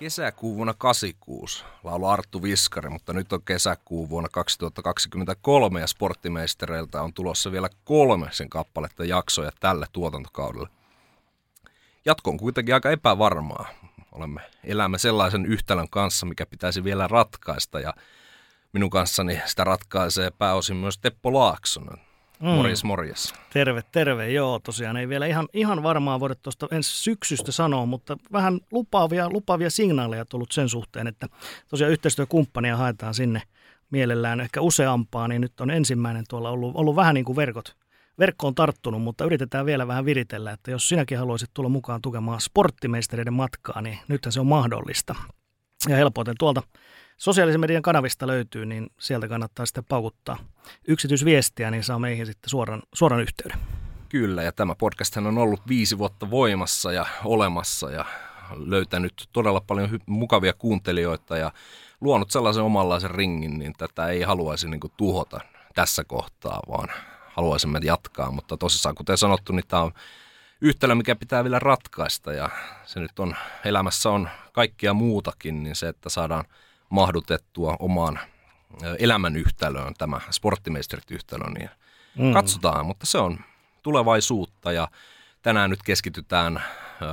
Kesäkuu vuonna 86 laulu Arttu Viskari, mutta nyt on kesäkuu vuonna 2023 ja Sporttimeistereiltä on tulossa vielä 3 sen kappaletta jaksoja tälle tuotantokaudelle. Jatko on kuitenkin aika epävarmaa. Elämme sellaisen yhtälön kanssa, mikä pitäisi vielä ratkaista ja minun kanssani sitä ratkaisee pääosin myös Teppo Laaksonen. Morjes. Terve. Joo, tosiaan ei vielä ihan varmaan voida tuosta ensi syksystä sanoa, mutta vähän lupaavia signaaleja tullut sen suhteen, että tosiaan yhteistyökumppania haetaan sinne mielellään ehkä useampaa, niin nyt on ensimmäinen tuolla ollut vähän niin kuin verkkoon tarttunut, mutta yritetään vielä vähän viritellä, että jos sinäkin haluaisit tulla mukaan tukemaan Sporttimeistereiden matkaa, niin nythän se on mahdollista. Ja helpoiten tuolta sosiaalisen median kanavista löytyy, niin sieltä kannattaa sitten paukuttaa yksityisviestiä, niin saa meihin sitten suoran yhteyden. Kyllä, ja tämä podcast on ollut 5 vuotta voimassa ja olemassa ja löytänyt todella paljon mukavia kuuntelijoita ja luonut sellaisen omanlaisen ringin, niin tätä ei haluaisi niin kuin tuhota tässä kohtaa, vaan haluaisimme jatkaa. Mutta tosissaan, kuten sanottu, niin tämä on yhtälö, mikä pitää vielä ratkaista ja se nyt on, elämässä on kaikkia muutakin, niin se, että saadaan mahdutettua omaan elämän yhtälöön tämä Sporttimeisterit-yhtälö, niin katsotaan, mutta se on tulevaisuutta ja tänään nyt keskitytään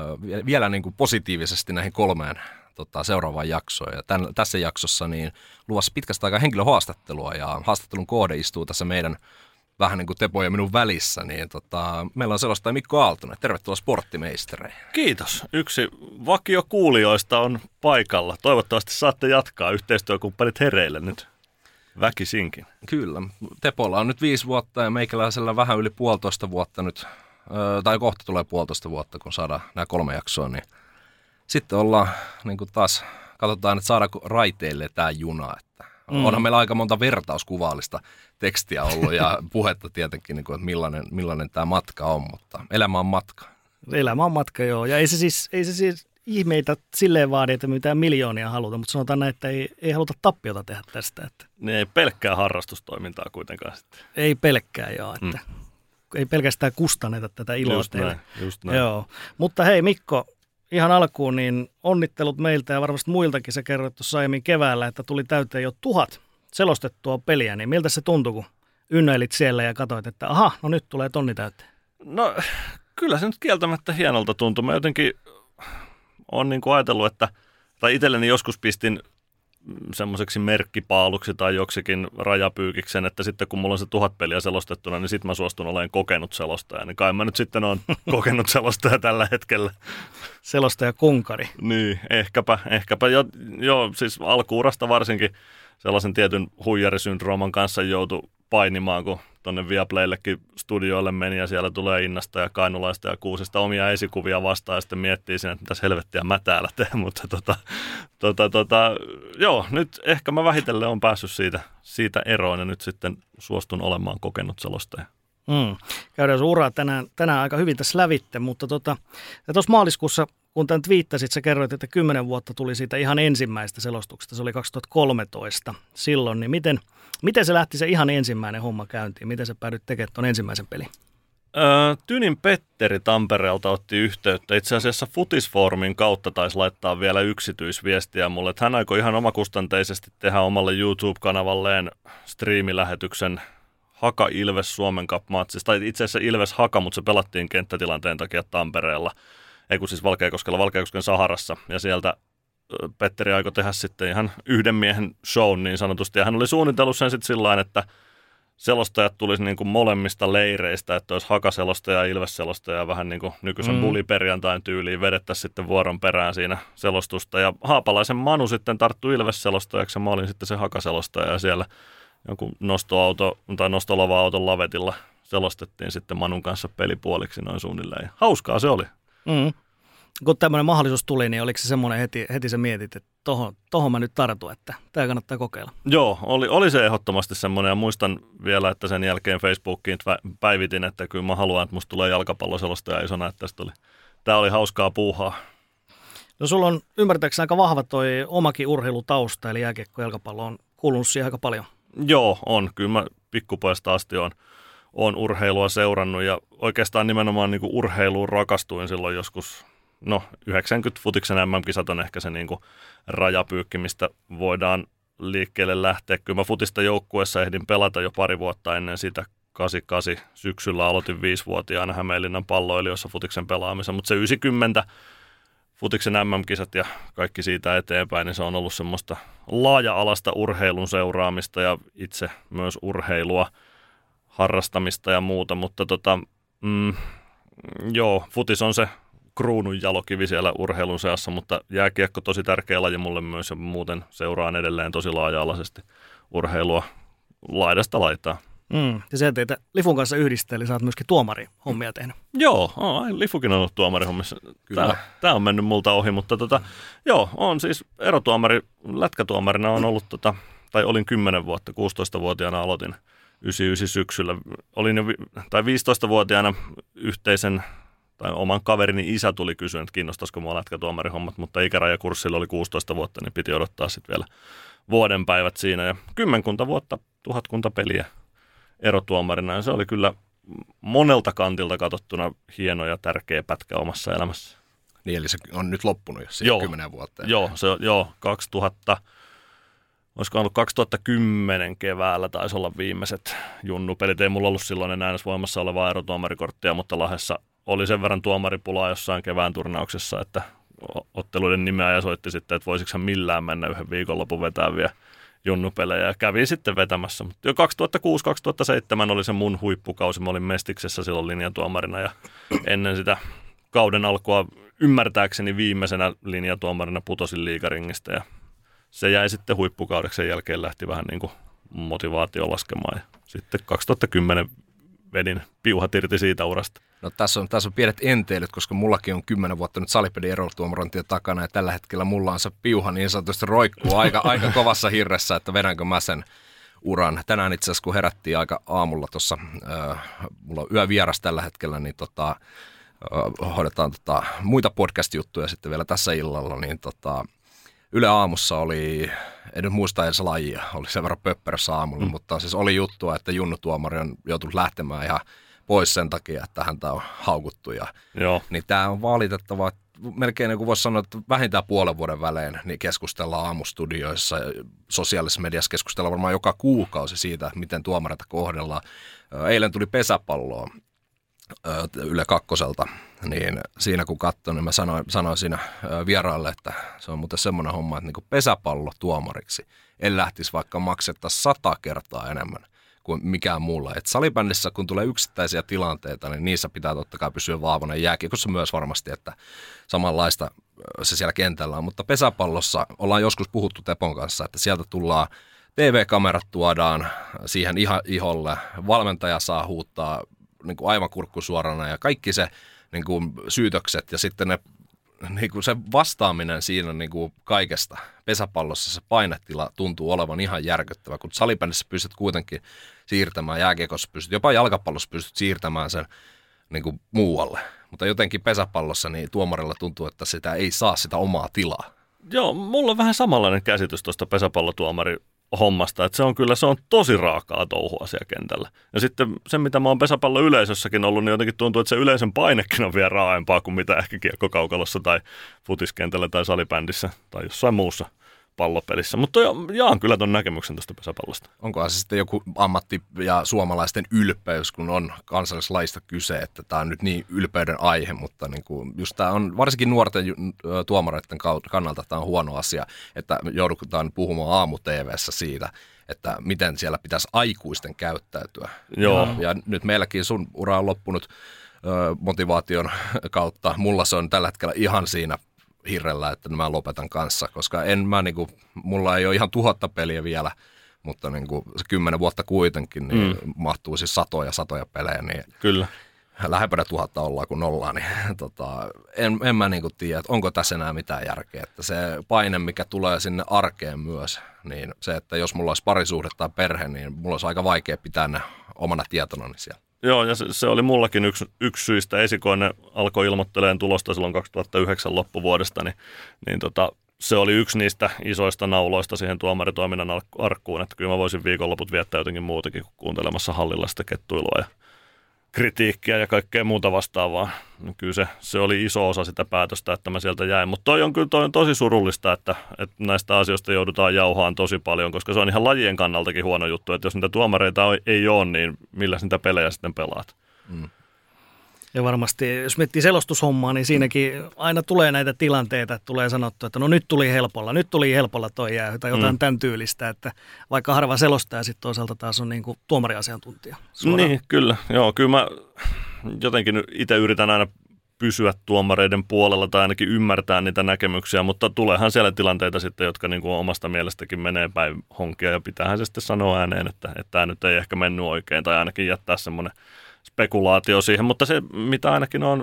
vielä niin kuin positiivisesti näihin 3 seuraavaan jaksoon. Ja tässä jaksossa niin luvassa pitkästä aikaa henkilöhaastattelua ja haastattelun kohde istuu tässä meidän vähän niin kuin Tepo ja minun välissä, niin meillä on selostaja Mikko Aaltonen. Tervetuloa Sporttimeistereihin. Kiitos. Yksi vakiokuulijoista on paikalla. Toivottavasti saatte jatkaa yhteistyökumppanit hereille nyt väkisinkin. Kyllä. Tepolla on nyt 5 vuotta ja meikäläisellä vähän yli 1,5 vuotta nyt, tai kohta tulee 1,5 vuotta, kun saadaan nämä 3 jaksoa, niin sitten ollaan niin kuin taas, katsotaan, että saadaanko raiteille tämä juna, että onhan meillä aika monta vertauskuvallista tekstiä ollut ja puhetta tietenkin, niin kuin, että millainen tämä matka on, mutta elämä on matka. Elämä on matka, joo. Ja ei se siis ihmeitä silleen vaadi, että mitään miljoonia haluta, mutta sanotaan näin, että ei haluta tappiota tehdä tästä. Että Ne ei pelkkää harrastustoimintaa kuitenkaan sitten. Ei pelkkää, joo. Että ei pelkästään kustanneta tätä iloa teille. Just näin. Joo. Mutta hei Mikko, ihan alkuun niin onnittelut meiltä ja varmasti muiltakin. Sä kerroit tuossa aiemmin keväällä, että tuli täyteen jo 1000 selostettua peliä, niin miltä se tuntui, kun ynnäilit siellä ja katsoit, että aha, no nyt tulee tonni täyteen? No kyllä se nyt kieltämättä hienolta tuntui. Mä jotenkin olen niin kuin ajatellut, tai itselleni joskus pistin semmoiseksi merkkipaaluksi tai joksikin rajapyykiksen, että sitten kun mulla on se 1000 peliä selostettuna, niin sitten mä suostun olemaan kokenut selostaja. Niin kai mä nyt sitten olen kokenut selostaja tällä hetkellä. Selostaja kunkari. Niin, ehkäpä. Joo, siis alkuurasta varsinkin sellaisen tietyn huijarisyndrooman kanssa joutui painimaan, kun tuonne Viaplayllekin studioille meni ja siellä tulee Innasta ja Kainulaista ja Kuusesta omia esikuvia vastaan ja sitten miettii siinä, että mitäs helvettiä mä täällä teen, mutta joo, nyt ehkä mä vähitellen on päässyt siitä eroon ja nyt sitten suostun olemaan kokenut selostaja. Käydään sun uraa tänään aika hyvin tässä lävitte, mutta tuossa maaliskuussa, kun tämän twiittasit, sä kerroit, että 10 vuotta tuli siitä ihan ensimmäistä selostuksesta, se oli 2013 silloin, niin miten se lähti se ihan ensimmäinen homma käyntiin? Miten sä päädyit tekemään tuon ensimmäisen pelin? Tynin Petteri Tampereelta otti yhteyttä. Itse asiassa Futisfoorumin kautta taisi laittaa vielä yksityisviestiä mulle, että hän aikoi ihan omakustanteisesti tehdä omalle YouTube-kanavalleen striimilähetyksen Haka Ilves Suomen Cup-matsista. Tai itse asiassa Ilves Haka, mutta se pelattiin kenttätilanteen takia Tampereella. Ei kun siis Valkeakosken Saharassa. Ja sieltä Petteri aikoi tehdä sitten ihan yhden miehen shown niin sanotusti. Ja hän oli suunnitellut sen sitten sillain, että selostajat tulisi niin kuin molemmista leireistä, että olisi Haka-selostaja ja Ilves-selostaja vähän niin kuin nykyisen buliperjantain tyyliin vedettäisiin sitten vuoron perään siinä selostusta. Ja Haapalaisen Manu sitten tarttui Ilves-selostajaksi ja mä olin sitten se Haka-selostaja ja siellä jonkun nostolava-auton lavetilla selostettiin sitten Manun kanssa pelipuoliksi noin suunnilleen. Ja hauskaa se oli. Kun tämmöinen mahdollisuus tuli, niin oliko se semmoinen heti sä mietit, että tohon mä nyt tartun, että tämä kannattaa kokeilla? Joo, oli se ehdottomasti semmoinen ja muistan vielä, että sen jälkeen Facebookiin päivitin, että kyllä mä haluan, että musta tulee jalkapalloselostaja isona, että tämä oli hauskaa puuhaa. No sulla on ymmärtääkseni aika vahva toi omakin urheilutausta, eli jääkiekko jalkapallo on kuulunut siihen aika paljon. Joo, on. Kyllä mä pikkupojasta asti on urheilua seurannut ja oikeastaan nimenomaan niin kuin urheiluun rakastuin silloin joskus no 90 futiksen MM-kisat on ehkä se niin kuin rajapyykki, mistä voidaan liikkeelle lähteä. Kyllä mä futista joukkueessa ehdin pelata jo pari vuotta ennen sitä. 88 syksyllä aloitin 5-vuotiaana Hämeenlinnan palloilijoissa futiksen pelaamisen, mutta se 90 futiksen MM-kisat ja kaikki siitä eteenpäin, niin se on ollut semmoista laaja-alasta urheilun seuraamista ja itse myös urheilua, harrastamista ja muuta, mutta futis on se kruunun jalokivi siellä urheilun seassa, mutta jääkiekko tosi tärkeä laji mulle myös ja muuten seuraan edelleen tosi laaja-alaisesti urheilua laidasta laitaa. Ja se teitä Lifun kanssa yhdistää, eli sä oot myöskin tuomari-hommia tehnyt. Joo, Lifukin on ollut tuomarihommissa. Tämä on mennyt multa ohi, mutta on siis erotuomari, lätkätuomarina on ollut, tai olin 10 vuotta, 16-vuotiaana aloitin 99 syksyllä. Olin jo, 15-vuotiaana yhteisen, tai oman kaverini isä tuli kysyä, että kiinnostaisiko mua lätkätuomarihommat, mutta ikärajakurssilla oli 16 vuotta, niin piti odottaa sitten vielä vuoden päivät siinä. Ja 10 vuotta, 1000 peliä erotuomarina, ja se oli kyllä monelta kantilta katsottuna hieno ja tärkeä pätkä omassa elämässä. Niin, eli se on nyt loppunut jo 10 vuotta. Joo, 2010 keväällä taisi olla viimeiset junnupelit. Ei mulla ollut silloin enää edes voimassa olevaa erotuomarikorttia, mutta Lahdessa oli sen verran tuomaripulaa jossain kevään turnauksessa, että otteluiden nimeä ja soitti sitten, että voisiko hän millään mennä yhden viikonlopun vetää vielä junnupelejä ja kävi sitten vetämässä. Mutta jo 2006-2007 oli se mun huippukausi. Mä olin Mestiksessä silloin linjatuomarina ja ennen sitä kauden alkua ymmärtääkseni viimeisenä linjatuomarina putosin liigaringistä ja se jäi sitten huippukaudeksi. Sen jälkeen lähti vähän niin kuin motivaatio laskemaan ja sitten 2010 vedin piuhat irti siitä urasta. No tässä on pienet enteilyt, koska mullakin on 10 vuotta nyt salipelin erotuomarointia takana ja tällä hetkellä mulla on se piuha niin sanotusti roikkuu aika kovassa hirressä, että vedänkö mä sen uran. Tänään itse asiassa kun herättiin aika aamulla tuossa, mulla on yövieras tällä hetkellä, niin hoidetaan muita podcast-juttuja sitten vielä tässä illalla, niin Yle Aamussa oli, en nyt muista edes lajia, oli sen verran pöpperössä aamulla, mutta siis oli juttua, että junnutuomari on joutunut lähtemään ihan pois sen takia, että häntä on haukuttu. Niin tämä on valitettavaa, melkein niin kuin voisi sanoa, että vähintään puolen vuoden välein niin keskustellaan aamustudioissa ja sosiaalisessa mediassa keskustellaan varmaan joka kuukausi siitä, että miten tuomareita kohdellaan. Eilen tuli pesäpalloa Yle Kakkoselta, niin siinä kun katsoin, niin mä sanoin siinä vieraille, että se on muuten semmoinen homma, että niin pesäpallo tuomariksi en lähtisi vaikka maksettaisiin 100 kertaa enemmän kuin mikään muulla. Et salibändissä, kun tulee yksittäisiä tilanteita, niin niissä pitää totta kai pysyä vahvana. Jääkiekossa myös varmasti, että samanlaista se siellä kentällä on. Mutta pesäpallossa ollaan joskus puhuttu Tepon kanssa, että sieltä tullaan, TV-kamerat tuodaan siihen iholle, valmentaja saa huuttaa niin kuin aivan kurkku suorana ja kaikki se niin kuin syytökset ja sitten ne, niin kuin se vastaaminen siinä niin kuin kaikesta. Pesäpallossa se painetila tuntuu olevan ihan järkyttävä, kun salibändissä pystyt kuitenkin siirtämään, jääkiekossa pystyt, jopa jalkapallossa pystyt siirtämään sen niin kuin muualle. Mutta jotenkin pesäpallossa niin tuomarilla tuntuu, että sitä ei saa sitä omaa tilaa. Joo, mulla on vähän samanlainen käsitys tuosta pesäpallotuomarihommasta, että se on tosi raakaa touhua siellä kentällä. Ja sitten se, mitä mä oon pesäpalloyleisössäkin ollut, niin jotenkin tuntuu, että se yleisön painekin on vielä raaempaa kuin mitä ehkä kiekkokaukalossa tai futiskentällä tai salibändissä tai jossain muussa pallopelissä. Mutta jaan kyllä ton näkemyksen tuosta pesäpallosta. Onkohan se sitten joku ammatti- ja suomalaisten ylpeys, kun on kansallislaista kyse, että tämä on nyt niin ylpeyden aihe, mutta niin kuin just tämä on varsinkin nuorten tuomareiden kannalta tämä on huono asia, että joudutaan puhumaan aamu-tv:ssä siitä, että miten siellä pitäisi aikuisten käyttäytyä. Joo. Ja nyt meilläkin sun ura on loppunut motivaation kautta. Mulla se on tällä hetkellä ihan siinä hirrellä, että mä lopetan kanssa, koska mulla ei ole ihan 1000 peliä vielä, mutta niin kuin se 10 vuotta kuitenkin, niin mahtuu siis satoja pelejä, niin kyllä. Lähempänä 1000 ollaan kuin nollaa, niin en mä niin kuin tiedä, että onko tässä enää mitään järkeä, että se paine, mikä tulee sinne arkeen myös, niin se, että jos mulla olisi parisuhde tai perhe, niin mulla olisi aika vaikea pitää ne omana tietonani siellä. Joo, ja se oli mullakin yksi syistä. Esikoinen alkoi ilmoittelemaan tulosta silloin 2009 loppuvuodesta, niin se oli yksi niistä isoista nauloista siihen tuomaritoiminnan arkkuun, että kyllä mä voisin viikonloput viettää jotenkin muutakin kuin kuuntelemassa hallilla sitä kettuilua ja kritiikkiä ja kaikkea muuta vastaavaa. Kyllä se oli iso osa sitä päätöstä, että mä sieltä jäin. Mutta toi on tosi surullista, että näistä asioista joudutaan jauhaan tosi paljon, koska se on ihan lajien kannaltakin huono juttu, että jos niitä tuomareita ei ole, niin millä niitä pelejä sitten pelaat? Ja varmasti, jos miettii selostushommaa, niin siinäkin aina tulee näitä tilanteita, että tulee sanottu, että no nyt tuli helpolla toi jää, tai jotain tämän tyylistä, että vaikka harva selostaa, sitten toisaalta taas on niin kuin tuomariasiantuntija. Suoraan. Niin, kyllä. Joo, kyllä mä jotenkin itse yritän aina pysyä tuomareiden puolella tai ainakin ymmärtää niitä näkemyksiä, mutta tuleehan siellä tilanteita sitten, jotka niin kuin omasta mielestäkin menee päin honkia ja pitäähän se sitten sanoa ääneen, että tämä nyt ei ehkä mennyt oikein tai ainakin jättää semmoinen spekulaatio siihen, mutta se mitä ainakin on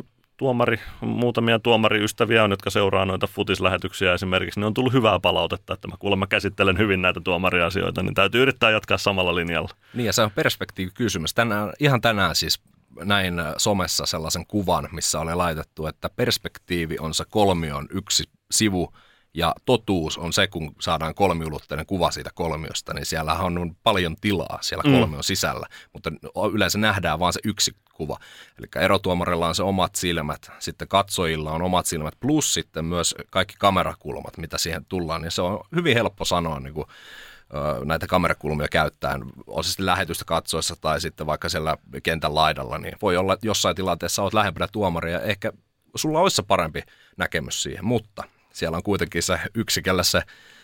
muutamia tuomariystäviä on, jotka seuraa noita futislähetyksiä esimerkiksi, niin on tullut hyvää palautetta, että mä kuulemma käsittelen hyvin näitä tuomariasioita, niin täytyy yrittää jatkaa samalla linjalla. Niin ja se on perspektiivikysymys. Ihan tänään siis näin somessa sellaisen kuvan, missä oli laitettu, että perspektiivi on se kolmion yksi sivu ja totuus on se, kun saadaan kolmiulotteinen kuva siitä kolmiosta, niin siellä on paljon tilaa siellä kolmion sisällä, mutta yleensä nähdään vain se yksi kuva. Eli erotuomarilla on se omat silmät, sitten katsojilla on omat silmät, plus sitten myös kaikki kamerakulmat, mitä siihen tullaan, niin se on hyvin helppo sanoa niin kuin näitä kamerakulmia käyttäen, on se sitten lähetystä katsoessa tai sitten vaikka siellä kentän laidalla, niin voi olla, että jossain tilanteessa olet lähempänä tuomaria ja ehkä sulla olisi se parempi näkemys siihen, mutta siellä on kuitenkin se yksi, kelle se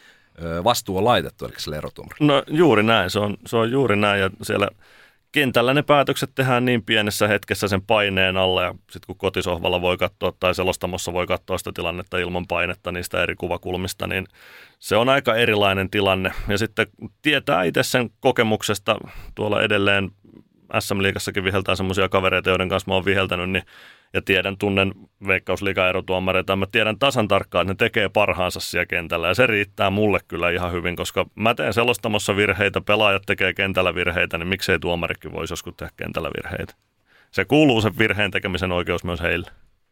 vastuu on laitettu, eli sille erotuomarille. No juuri näin, se on juuri näin ja siellä kentällä ne päätökset tehdään niin pienessä hetkessä sen paineen alla ja sitten kun kotisohvalla voi katsoa tai selostamossa voi katsoa sitä tilannetta ilman painetta niistä eri kuvakulmista, niin se on aika erilainen tilanne. Ja sitten tietää itse sen kokemuksesta tuolla edelleen SM-liigassakin viheltää semmoisia kavereita, joiden kanssa mä oon viheltänyt, niin ja tunnen Veikkausliigan erotuomareita, mä tiedän tasan tarkkaan, että ne tekee parhaansa siellä kentällä ja se riittää mulle kyllä ihan hyvin, koska mä teen selostamossa virheitä, pelaajat tekee kentällä virheitä, niin miksei tuomarikin voisi joskus tehdä kentällä virheitä. Se kuuluu sen virheen tekemisen oikeus myös heille.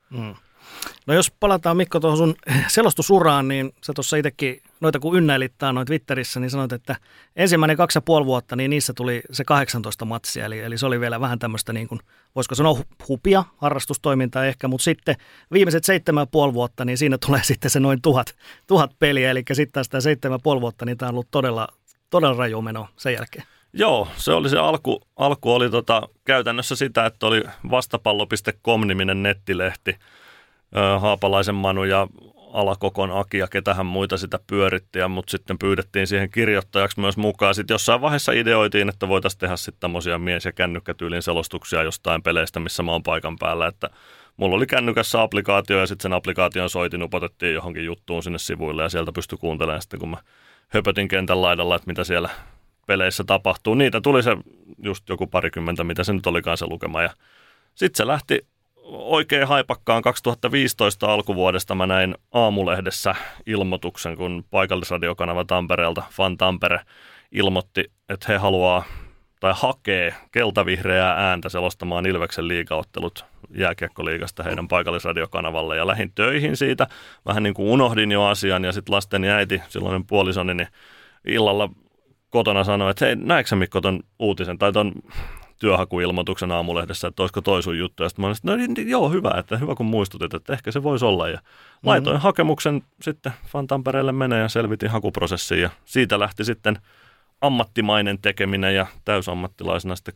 No jos palataan Mikko tuohon sun selostusuraan, niin sä tuossa itsekin noita kun ynnäilit noita Twitterissä, niin sanoit, että ensimmäinen 2,5 vuotta, niin niissä tuli se 18 matsia, eli se oli vielä vähän tämmöistä niin kuin, voisiko sanoa hupia, harrastustoimintaa ehkä, mutta sitten viimeiset 7,5 vuotta, niin siinä tulee sitten se noin 1000 peliä, eli sitten taas tämä 7,5 vuotta, niin tämä on ollut todella raju meno sen jälkeen. Joo, se oli se alku oli käytännössä sitä, että oli vastapallo.com-niminen nettilehti, Haapalaisen Manu ja Alakokon Aki ja ketähän muita sitä pyöritti, mutta sitten pyydettiin siihen kirjoittajaksi myös mukaan. Sitten jossain vaiheessa ideoitiin, että voitaisiin tehdä sitten tämmöisiä mies- ja kännykkätyylin selostuksia jostain peleistä, missä mä oon paikan päällä, että mulla oli kännykässä applikaatio ja sitten sen applikaation soitin, upotettiin johonkin juttuun sinne sivuille ja sieltä pystyi kuuntelemaan sitten, kun mä höpötin kentän laidalla, että mitä siellä peleissä tapahtuu. Niitä tuli se just joku 20, mitä se nyt olikaan se lukema ja sitten se lähti oikein haipakkaan 2015 alkuvuodesta mä näin Aamulehdessä ilmoituksen, kun paikallisradiokanava Tampereelta, Fan Tampere, ilmoitti, että he haluaa tai hakee keltavihreää ääntä selostamaan Ilveksen liigaottelut jääkiekkoliigasta heidän paikallisradiokanavalle ja lähdin töihin siitä. Vähän niin kuin unohdin jo asian ja sitten lasteni äiti, silloinen puolisoni, niin illalla kotona sanoi, että hei, näetkö sä Mikko ton uutisen tai ton työhakuilmoituksen Aamulehdessä, että olisiko toi sun juttu. Ja sitten mä olin, no joo, hyvä kun muistutit, että ehkä se voisi olla. Ja laitoin hakemuksen sitten Fan Tampereelle menee ja selvitin hakuprosessin. Ja siitä lähti sitten ammattimainen tekeminen ja täysammattilaisena sitten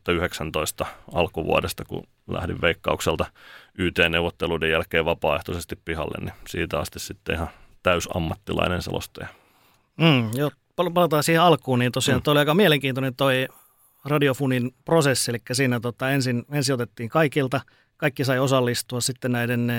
2019 alkuvuodesta, kun lähdin Veikkaukselta YT-neuvotteluiden jälkeen vapaaehtoisesti pihalle, niin siitä asti sitten ihan täysammattilainen selostaja. Joo, palataan siihen alkuun, niin tosiaan toi oli aika mielenkiintoinen toi Radiofunin prosessi, eli siinä ensin otettiin kaikilta, kaikki sai osallistua, sitten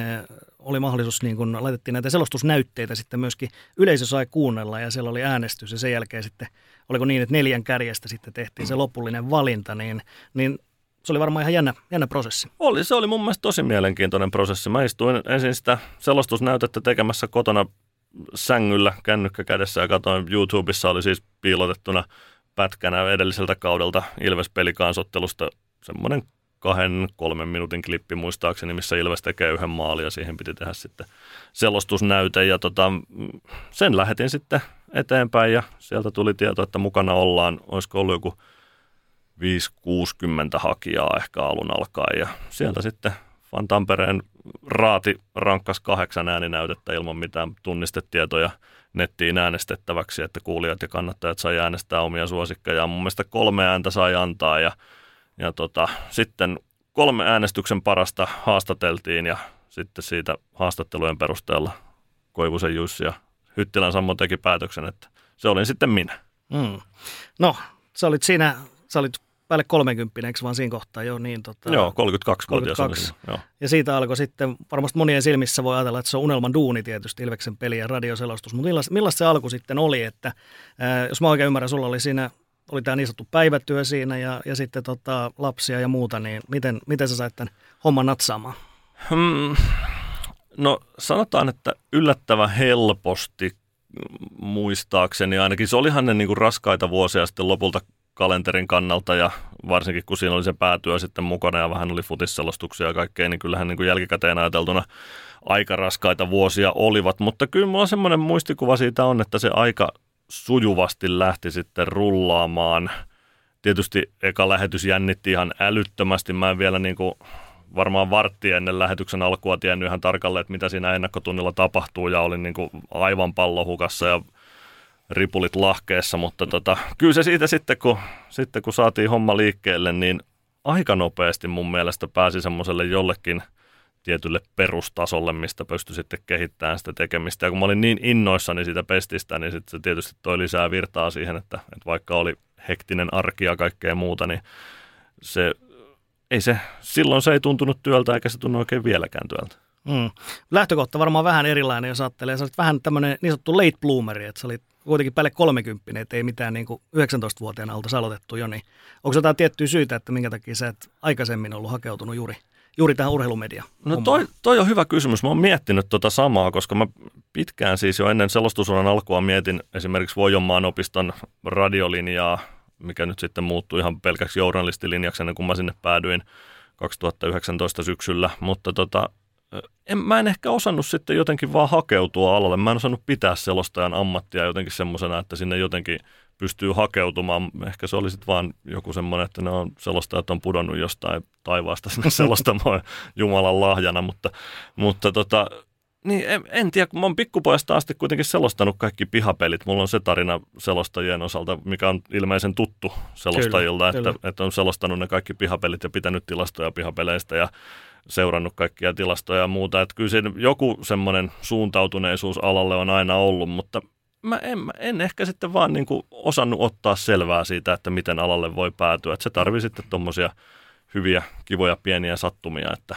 oli mahdollisuus, niin kun laitettiin näitä selostusnäytteitä, sitten myöskin yleisö sai kuunnella ja siellä oli äänestys ja sen jälkeen sitten, oliko niin, että 4 kärjestä sitten tehtiin se lopullinen valinta, niin se oli varmaan ihan jännä prosessi. Se oli mun mielestä tosi mielenkiintoinen prosessi. Mä istuin ensin sitä selostusnäytettä tekemässä kotona sängyllä kännykkä kädessä ja katsoin YouTubessa oli siis piilotettuna pätkänä edelliseltä kaudelta Ilves-pelikansottelusta semmoinen 2-3 minuutin klippi muistaakseni, missä Ilves tekee 1 maalin ja siihen piti tehdä sitten selostusnäyte ja sen lähetin sitten eteenpäin ja sieltä tuli tieto, että mukana ollaan, olisiko ollut joku 560 hakijaa ehkä alun alkaen. Ja sieltä sitten Fan Tampereen raati rankkas 8 ääninäytettä ilman mitään tunnistetietoja nettiin äänestettäväksi, että kuulijat ja kannattajat sai äänestää omia suosikkejaan. Mun mielestä 3 ääntä sai antaa ja sitten 3 äänestyksen parasta haastateltiin ja sitten siitä haastattelujen perusteella Koivusen Jussi ja Hyttilän Sammo teki päätöksen, että se olin sitten minä. No, sä olit päälle 30, eikö vaan siinä kohtaa jo niin? Joo, 32-vuotias. 32. Joo. Ja siitä alkoi sitten, varmasti monien silmissä voi ajatella, että se on unelman duuni tietysti, Ilveksen peli ja radioselostus, mutta millaista se alku sitten oli, että jos mä oikein ymmärrän, sulla oli tämä niin sanottu päivätyö siinä ja sitten lapsia ja muuta, niin miten sä sait tämän homman natsaamaan? No sanotaan, että yllättävän helposti muistaakseni ainakin. Se olihan ne niinku raskaita vuosia sitten lopulta kalenterin kannalta ja varsinkin kun siinä oli se päätyö sitten mukana ja vähän oli futisselostuksia ja kaikkea, niin kyllähän niin kuin jälkikäteen ajateltuna aika raskaita vuosia olivat. Mutta kyllä mulla semmoinen muistikuva siitä on, että se aika sujuvasti lähti sitten rullaamaan. Tietysti eka lähetys jännitti ihan älyttömästi. Mä en vielä niin kuin varmaan varttia ennen lähetyksen alkua tiennyt ihan tarkalleen, että mitä siinä ennakkotunnilla tapahtuu ja olin niin kuin aivan pallohukassa ja ripulit lahkeessa, mutta kyllä se siitä sitten kun saatiin homma liikkeelle, niin aika nopeasti mun mielestä pääsi semmoiselle jollekin tietylle perustasolle, mistä pystyi sitten kehittämään sitä tekemistä. Ja kun mä olin niin innoissani siitä pestistä, niin sitten se tietysti toi lisää virtaa siihen, että vaikka oli hektinen arki ja kaikkea muuta, niin silloin se ei tuntunut työltä eikä se tunnu oikein vieläkään työltä. Lähtökohta varmaan vähän erilainen, jos ajattelee. Sä olit vähän tämmöinen niin sanottu late bloomeri, että sä olit kuitenkin päälle 30, että ei mitään niin kuin 19-vuotiaana oltaisi aloitettu jo. Niin onko jotain tiettyä syytä, että minkä takia sä et aikaisemmin ollut hakeutunut juuri tähän urheilumediaan? No toi on hyvä kysymys. Mä oon miettinyt samaa, koska mä pitkään siis jo ennen selostusuran alkua mietin esimerkiksi Voijonmaan opiston radiolinjaa, mikä nyt sitten muuttui ihan pelkäksi journalistilinjaksi ennen kuin mä sinne päädyin 2019 syksyllä, mutta mä en ehkä osannut sitten jotenkin vaan hakeutua alalle. Mä en osannut pitää selostajan ammattia jotenkin semmoisena, että sinne jotenkin pystyy hakeutumaan. Ehkä se oli sitten vaan joku semmoinen, että selostajat on pudonnut jostain taivaasta sinne selostamaan Jumalan lahjana, mutta niin en tiedä, kun mä oon pikkupojasta asti kuitenkin selostanut kaikki pihapelit. Mulla on se tarina selostajien osalta, mikä on ilmeisen tuttu selostajilta, että on selostanut ne kaikki pihapelit ja pitänyt tilastoja pihapeleistä ja seurannut kaikkia tilastoja ja muuta. Että kyllä siinä joku semmoinen suuntautuneisuus alalle on aina ollut, mutta mä en ehkä sitten vaan niin kuin osannut ottaa selvää siitä, että miten alalle voi päätyä. Että se tarvii sitten tommosia hyviä, kivoja, pieniä sattumia, että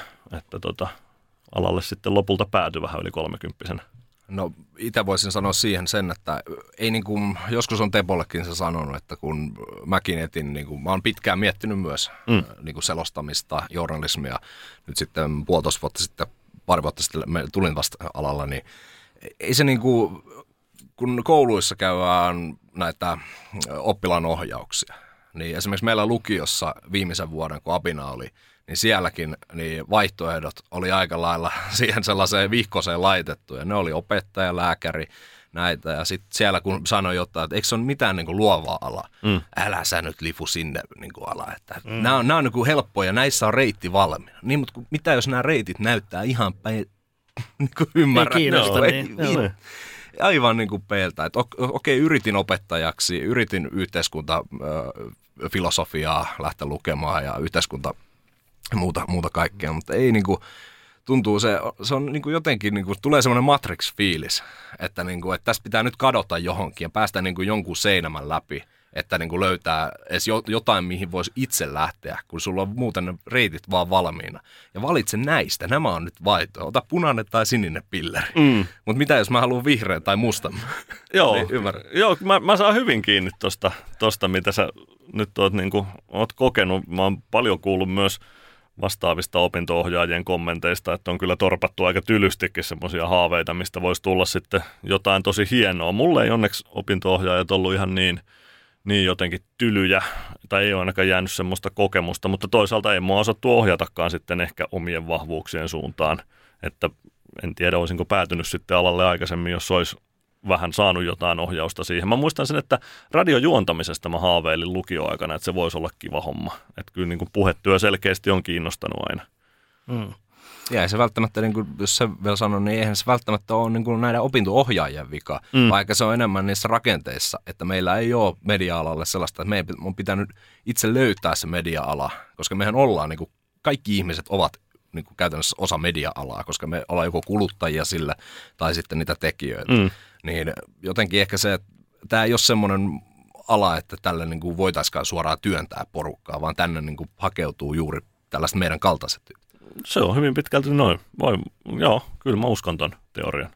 alalle sitten lopulta päätyi vähän yli 30-vuotiaana. No itse voisin sanoa siihen sen, että ei niin kuin, joskus on Tepollekin se sanonut, että kun mäkin etin, niin kuin, mä oon pitkään miettinyt myös niin kuin selostamista, journalismia, nyt sitten 1,5 vuotta sitten, pari vuotta sitten tulin vasta alalla, niin ei se niin kuin, kun kouluissa käydään näitä oppilaanohjauksia, niin esimerkiksi meillä lukiossa viimeisen vuoden, kun apina oli, niin sielläkin niin vaihtoehdot oli aika lailla siihen sellaiseen vihkoseen laitettu. Ja ne oli opettaja, lääkäri, näitä. Ja sitten siellä kun sanoi jotain, että eikö se ole mitään niin kuin luovaa alaa. Älä sä nyt lifu sinne niin kuin ala. Nämä on niin kuin helppoja, näissä on reitti valmiina. Niin, mutta mitä jos nämä reitit näyttää ihan päin, niin kuin ymmärrän. Ei kiinnosta. Aivan niin kuin peiltä. Okei, yritin opettajaksi, yritin yhteiskuntafilosofiaa lähteä lukemaan ja muuta kaikkea, mutta ei niinku, tuntuu se on niinku jotenkin, niinku, tulee semmoinen Matrix-fiilis, että, niinku, että tästä pitää nyt kadota johonkin ja päästä niinku jonkun seinämän läpi, että niinku löytää edes jotain, mihin voisi itse lähteä, kun sulla on muuten ne reitit vaan valmiina. Ja valitse näistä, nämä on nyt vaihtoehto. Ota punainen tai sininen pilleri. Mutta mitä jos mä haluan vihreän tai mustan? Joo, niin, joo mä saan hyvin kiinni tosta mitä sä nyt oot kokenut. Mä oon paljon kuullut myös vastaavista opinto-ohjaajien kommenteista, että on kyllä torpattu aika tylystikin semmoisia haaveita, mistä voisi tulla sitten jotain tosi hienoa. Mulle ei onneksi opinto-ohjaajat ollut ihan niin jotenkin tylyjä, tai ei ole ainakaan jäänyt semmoista kokemusta, mutta toisaalta ei mua osattu ohjatakaan sitten ehkä omien vahvuuksien suuntaan, että en tiedä olisinko päätynyt sitten alalle aikaisemmin, jos olisi vähän saanut jotain ohjausta siihen. Mä muistan sen, että radiojuontamisesta mä haaveilin lukioaikana, että se voisi olla kiva homma. Että kyllä niin kuin puhetyö selkeästi on kiinnostanut aina. Ja ei se välttämättä, niin kuin, jos se vielä sanon, niin eihän se välttämättä ole niin kuin näiden opinto-ohjaajien vika, vaikka se on enemmän niissä rakenteissa, että meillä ei ole media-alalle sellaista, että meidän on pitänyt itse löytää se media-ala, koska mehän ollaan, niin kuin, kaikki ihmiset ovat niin kuin käytännössä osa media-alaa, koska me ollaan joko kuluttajia sillä tai sitten niitä tekijöitä. Niin jotenkin ehkä se, että tämä ei ole semmoinen ala, että tälle niin kuin voitaisikaan suoraan työntää porukkaa, vaan tänne niin kuin hakeutuu juuri tällaiset meidän kaltaiset. Se on hyvin pitkälti noin. Joo, kyllä mä uskon ton teorian.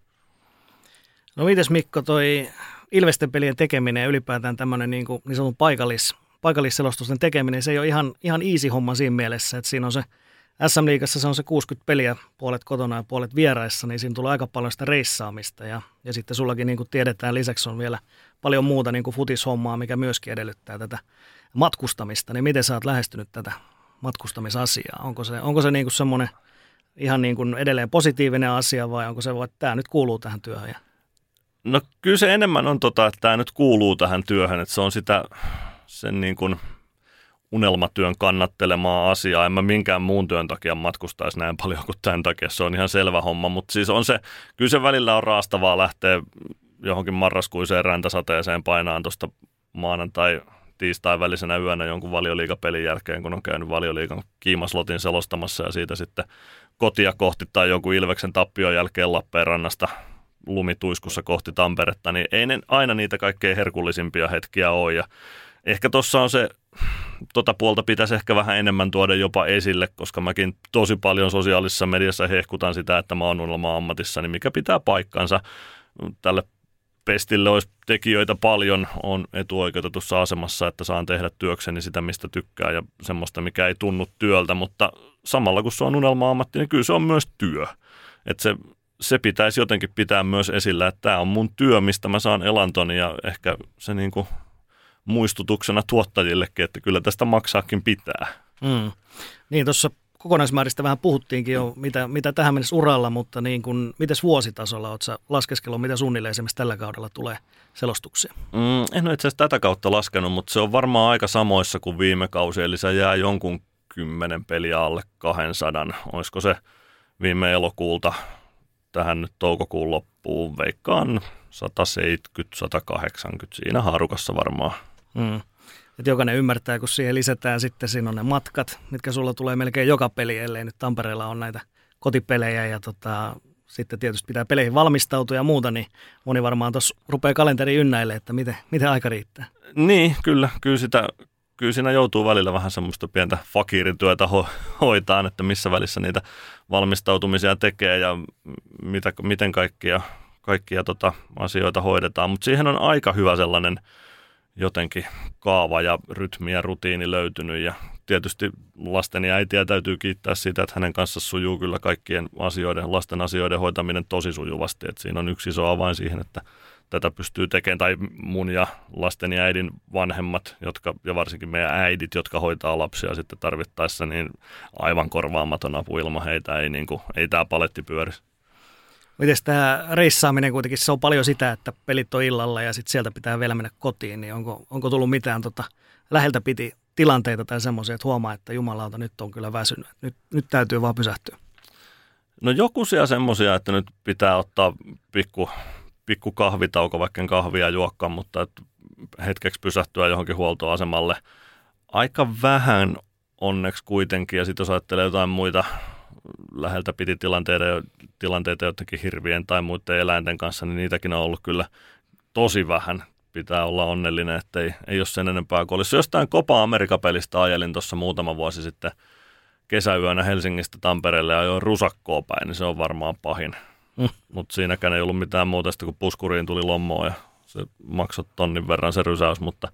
No mites Mikko, toi Ilvesten pelien tekeminen ja ylipäätään tämmöinen niin sanotun paikallisselostusten tekeminen, se ei ole ihan easy homma siinä mielessä, että siinä on se SM-liigassa se on se 60 peliä, puolet kotona ja puolet vieraissa, niin siinä tulee aika paljon sitä reissaamista ja sitten sullakin niin kuin tiedetään, lisäksi on vielä paljon muuta niin kuin futishommaa, mikä myöskin edellyttää tätä matkustamista, niin miten sä oot lähestynyt tätä matkustamisasiaa? Onko se niin kuin semmoinen ihan niin kuin edelleen positiivinen asia vai onko se, että tämä nyt kuuluu tähän työhön? No kyllä se enemmän on että tämä nyt kuuluu tähän työhön, että se on sitä sen niin kuin unelmatyön kannattelemaa asiaa. En mä minkään muun työn takia matkustaisi näin paljon kuin tämän takia. Se on ihan selvä homma, mutta siis on se, kyllä se välillä on raastavaa lähteä johonkin marraskuiseen räntäsateeseen painaan tuosta tiistai välisenä yönä jonkun Valioliigapelin jälkeen, kun on käynyt Valioliigan kiimaslotin selostamassa ja siitä sitten kotia kohti tai jonkun Ilveksen tappion jälkeen Lappeenrannasta lumituiskussa kohti Tamperetta, niin ei ne aina niitä kaikkein herkullisimpia hetkiä ole. Ja ehkä tuossa on se, puolta pitäisi ehkä vähän enemmän tuoda jopa esille, koska mäkin tosi paljon sosiaalisessa mediassa hehkutan sitä, että mä oon unelma-ammatissa, niin mikä pitää paikkansa. Tälle pestille olisi tekijöitä paljon, on etuoikeutetussa asemassa, että saan tehdä työkseni sitä, mistä tykkää ja semmoista, mikä ei tunnu työltä, mutta samalla kun se on unelma-ammatti, niin kyllä se on myös työ. Että se pitäisi jotenkin pitää myös esillä, että tämä on mun työ, mistä mä saan elantoni ja ehkä se niin kuin muistutuksena tuottajillekin, että kyllä tästä maksaakin pitää. Niin, tuossa kokonaismääristä vähän puhuttiinkin jo, mitä tähän mennessä uralla, mutta niin kun, mites vuositasolla oletko sä laskeskellut, mitä suunnilleen esimerkiksi tällä kaudella tulee selostuksia? En ole itse asiassa tätä kautta laskenut, mutta se on varmaan aika samoissa kuin viime kausi, eli se jää jonkun 10 peliä alle 200. Olisiko se viime elokuulta tähän nyt toukokuun loppuun, veikkaan 170-180, siinä haarukassa varmaan. Että jokainen ymmärtää, kun siihen lisätään sitten siinä on ne matkat, mitkä sulla tulee melkein joka peli, ellei nyt Tampereella on näitä kotipelejä ja sitten tietysti pitää peleihin valmistautua ja muuta, niin moni varmaan tuossa rupeaa kalenteriin ynnäille, että miten aika riittää. Niin, kyllä siinä joutuu välillä vähän semmoista pientä fakiirityötä hoitaan, että missä välissä niitä valmistautumisia tekee ja miten kaikkia asioita hoidetaan, mutta siihen on aika hyvä sellainen jotenkin kaava ja rytmi ja rutiini löytynyt ja tietysti lasten ja äitiä täytyy kiittää siitä, että hänen kanssa sujuu kyllä kaikkien lasten asioiden hoitaminen tosi sujuvasti, että siinä on yksi iso avain siihen, että tätä pystyy tekemään, tai mun ja lasten ja äidin vanhemmat, ja varsinkin meidän äidit, jotka hoitaa lapsia sitten tarvittaessa, niin aivan korvaamaton apu ilman heitä, ei tämä paletti pyörisi. Mites tämä reissaaminen kuitenkin, se on paljon sitä, että pelit on illalla ja sitten sieltä pitää vielä mennä kotiin, niin onko tullut mitään läheltä piti tilanteita tai semmoisia, että huomaa, että jumalauta, nyt on kyllä väsynyt, nyt täytyy vaan pysähtyä? No jokuisia semmoisia, että nyt pitää ottaa pikku kahvitauko, vaikka en kahvia juokkaan, mutta hetkeksi pysähtyä johonkin huoltoasemalle. Aika vähän onneksi kuitenkin, ja sitten jos ajattelee jotain muita läheltä piti tilanteita jotenkin hirvien tai muiden eläinten kanssa, niin niitäkin on ollut kyllä tosi vähän. Pitää olla onnellinen, että ei ole sen enempää kuin olisi. Jostain Copa America-pelistä ajelin tuossa muutama vuosi sitten kesäyönä Helsingistä Tampereelle ja ajoin Rusakkoon päin, niin se on varmaan pahin. Mutta siinäkään ei ollut mitään muuta, kun puskuriin tuli lommoa ja se maksoi tonnin verran se rysäys, mutta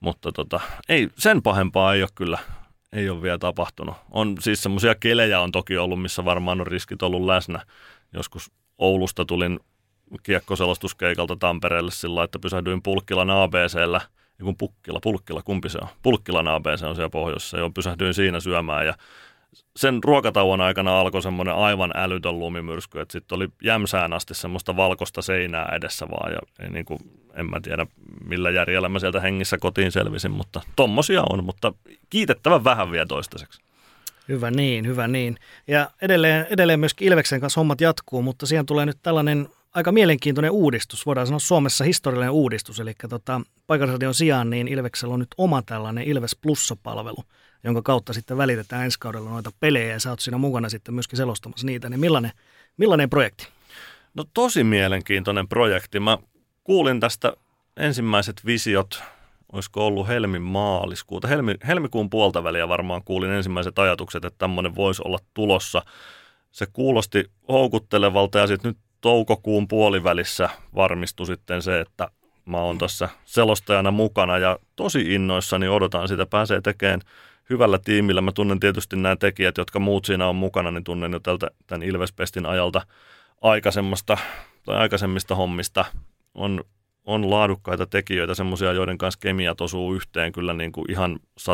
ei, sen pahempaa ei ole kyllä. Ei ole vielä tapahtunut. On siis semmoisia kelejä on toki ollut, missä varmaan on riskit ollut läsnä. Joskus Oulusta tulin kiekkoselostuskeikalta Tampereelle sillä, että pysähdyin Pulkkilan ABC:llä, Pulkkila, kumpi se on? Pulkkilan ABC on siellä pohjoisessa, pysähdyin siinä syömään ja sen ruokatauon aikana alkoi semmoinen aivan älytön lumimyrsky, että sitten oli jämsään asti semmoista valkoista seinää edessä vaan, ja ei niin kuin, en mä tiedä millä järjellä mä sieltä hengissä kotiin selvisin, mutta tommosia on, mutta kiitettävän vähän vielä toistaiseksi. Hyvä niin, hyvä niin. Ja edelleen myöskin Ilveksen kanssa hommat jatkuu, mutta siihen tulee nyt tällainen aika mielenkiintoinen uudistus, voidaan sanoa Suomessa historiallinen uudistus, eli paikallisradion sijaan niin Ilveksellä on nyt oma tällainen Ilves Plussa-palvelu, jonka kautta sitten välitetään ensi kaudella noita pelejä ja sä oot siinä mukana sitten myöskin selostamassa niitä, niin millainen projekti? No tosi mielenkiintoinen projekti. Mä kuulin tästä ensimmäiset visiot, olisiko ollut maaliskuuta. Helmikuun puolta väliä varmaan kuulin ensimmäiset ajatukset, että tämmöinen voisi olla tulossa. Se kuulosti houkuttelevalta ja sitten nyt toukokuun puolivälissä varmistui sitten se, että mä oon tässä selostajana mukana ja tosi innoissani odotan sitä. Pääsee tekemään hyvällä tiimillä. Mä tunnen tietysti nämä tekijät, jotka muut siinä on mukana, niin tunnen jo tämän Ilves-pestin ajalta aikaisemmista hommista. On laadukkaita tekijöitä, semmoisia, joiden kanssa kemiat osuu yhteen kyllä niin kuin ihan 100%.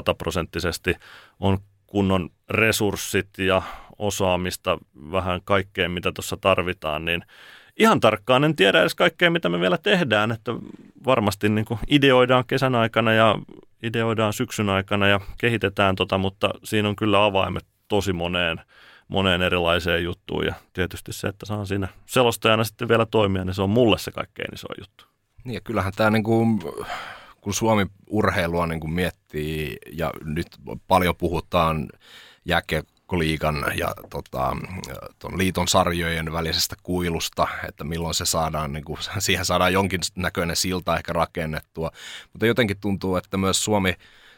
On kunnon resurssit ja osaamista vähän kaikkeen, mitä tuossa tarvitaan, niin ihan tarkkaan en tiedä edes kaikkea, mitä me vielä tehdään, että varmasti niin kuin ideoidaan kesän aikana ja ideoidaan syksyn aikana ja kehitetään mutta siinä on kyllä avaimet tosi moneen erilaiseen juttuun ja tietysti se, että saan siinä selostajana sitten vielä toimia, niin se on mulle se kaikkein iso juttu. Niin ja kyllähän tämä niin kuin, kun Suomi urheilua niin kuin miettii ja nyt paljon puhutaan jääkiekkoliigan ja ton liiton sarjojen välisestä kuilusta, että milloin se saadaan, niin kuin, siihen saadaan jonkin näköinen silta ehkä rakennettua, mutta jotenkin tuntuu, että myös Suomi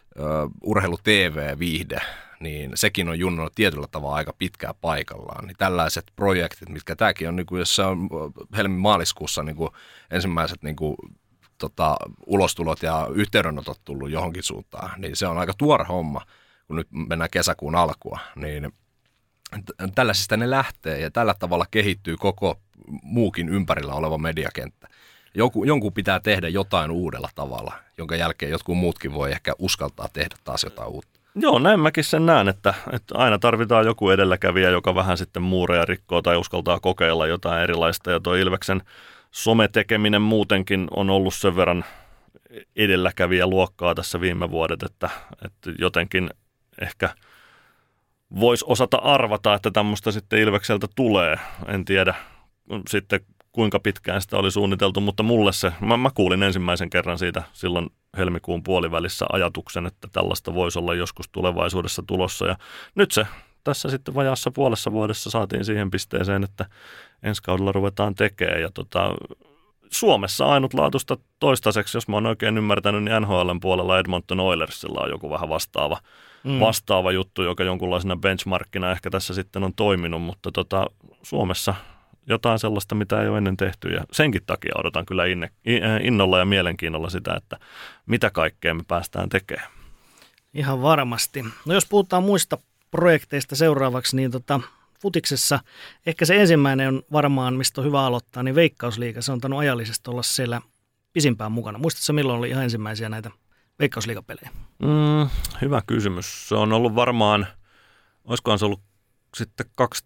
urheilu-TV-viihde, niin sekin on junnunut tietyllä tavalla aika pitkään paikallaan. Niin tällaiset projektit, mitkä tämäkin on, niin kuin, jos se on maaliskuussa niin kuin ensimmäiset niin kuin, ulostulot ja yhteydenotot tullut johonkin suuntaan, niin se on aika tuore homma, kun nyt mennään kesäkuun alkua, niin tällaisista ne lähtee ja tällä tavalla kehittyy koko muukin ympärillä oleva mediakenttä. Jonkun pitää tehdä jotain uudella tavalla, jonka jälkeen jotkut muutkin voi ehkä uskaltaa tehdä taas jotain uutta. Joo, näin mäkin sen näen, että aina tarvitaan joku edelläkävijä, joka vähän sitten muureja rikkoo tai uskaltaa kokeilla jotain erilaista. Ja tuo Ilveksen sometekeminen muutenkin on ollut sen verran edelläkävijä luokkaa tässä viime vuodet, että jotenkin ehkä voisi osata arvata, että tämmöistä sitten Ilvekseltä tulee. En tiedä sitten kuinka pitkään sitä oli suunniteltu, mutta mulle mä kuulin ensimmäisen kerran siitä silloin helmikuun puolivälissä ajatuksen, että tällaista voisi olla joskus tulevaisuudessa tulossa. Ja nyt se tässä sitten vajaassa puolessa vuodessa saatiin siihen pisteeseen, että ensi kaudella ruvetaan tekemään. Ja Suomessa ainutlaatuista toistaiseksi, jos mä oon oikein ymmärtänyt, niin NHL:n puolella Edmonton Oilersilla on joku vähän vastaava juttu, joka jonkunlaisena benchmarkkina ehkä tässä sitten on toiminut, mutta Suomessa jotain sellaista, mitä ei ole ennen tehty ja senkin takia odotan kyllä innolla ja mielenkiinnolla sitä, että mitä kaikkea me päästään tekemään. Ihan varmasti. No jos puhutaan muista projekteista seuraavaksi, niin futiksessa ehkä se ensimmäinen on varmaan, mistä on hyvä aloittaa, niin Veikkausliiga. Se on tainnut ajallisesti olla siellä pisimpään mukana. Muistatko milloin oli ihan ensimmäisiä näitä Veikkausliigapelejä? Hyvä kysymys. Se on ollut varmaan, olisikohan se ollut sitten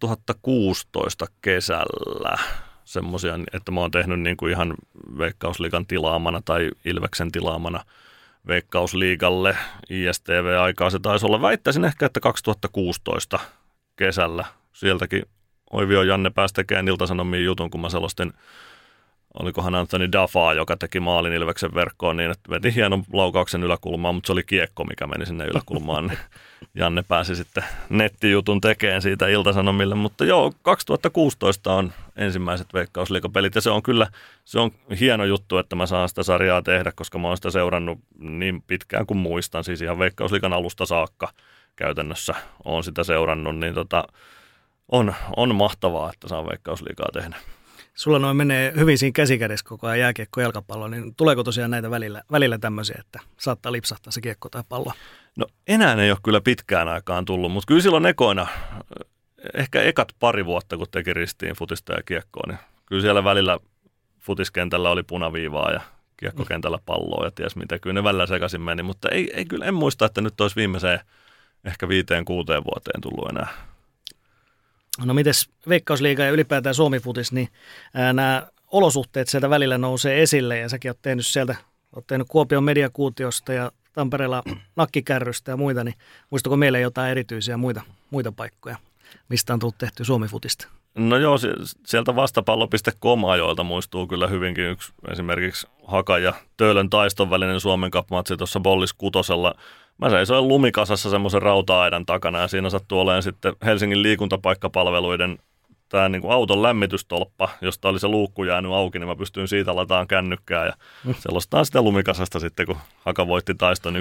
2016 kesällä semmoisia, että mä oon tehnyt niin kuin ihan Veikkausliigan tilaamana tai Ilveksen tilaamana Veikkausliigalle ISTV-aikaa. Se taisi olla, väittäisin ehkä, että 2016 kesällä. Sieltäkin Oivio Janne pääsi tekemään Ilta-Sanomiin jutun, kun mä selostin, olikohan Anthony Dafaa, joka teki maalin Ilveksen verkkoon niin, että veti hienon laukauksen yläkulmaan, mutta se oli kiekko, mikä meni sinne yläkulmaan. Niin Janne pääsi sitten nettijutun tekemään siitä Ilta-Sanomille, mutta joo, 2016 on ensimmäiset Veikkausliigapelit ja se on hieno juttu, että mä saan sitä sarjaa tehdä, koska mä oon sitä seurannut niin pitkään kuin muistan, siis ihan Veikkausliigan alusta saakka käytännössä oon sitä seurannut, niin on mahtavaa, että saa Veikkausliigaa tehdä. Sulla noin menee hyvin siinä käsikädessä koko ajan jääkiekko ja jalkapallo, niin tuleeko tosiaan näitä välillä tämmöisiä, että saattaa lipsahtaa se kiekko tai pallo? No enää ei ole kyllä pitkään aikaan tullut, mutta kyllä silloin ekoina, ehkä ekat pari vuotta, kun teki ristiin futista ja kiekkoa, niin kyllä siellä välillä futiskentällä oli punaviivaa ja kiekkokentällä palloa ja ties mitä, kyllä ne välillä sekaisin meni, mutta ei kyllä en muista, että nyt olisi viimeiseen ehkä 5-6 vuoteen tullut enää. No mites Veikkausliiga ja ylipäätään Suomi-futis, niin nämä olosuhteet sieltä välillä nousee esille ja säkin oot tehnyt Kuopion mediakuutiosta ja Tampereella nakkikärrystä ja muita, niin muistatko meille jotain erityisiä muita paikkoja, mistä on tullut tehty Suomi-futista? No joo, sieltä vastapallo.com-ajoilta muistuu kyllä hyvinkin yksi esimerkiksi Haka ja Töölön taiston välinen Suomen Cup-matsi tuossa Bollis Kutosella. Mä seisoin lumikasassa semmoisen rauta-aidan takana ja siinä sattuu olemaan sitten Helsingin liikuntapaikkapalveluiden tämä niin kuin auton lämmitystolppa, josta oli se luukku jäänyt auki, niin mä pystyin siitä lataan kännykkää ja selostaan sitä lumikasasta sitten, kun Haka voitti taiston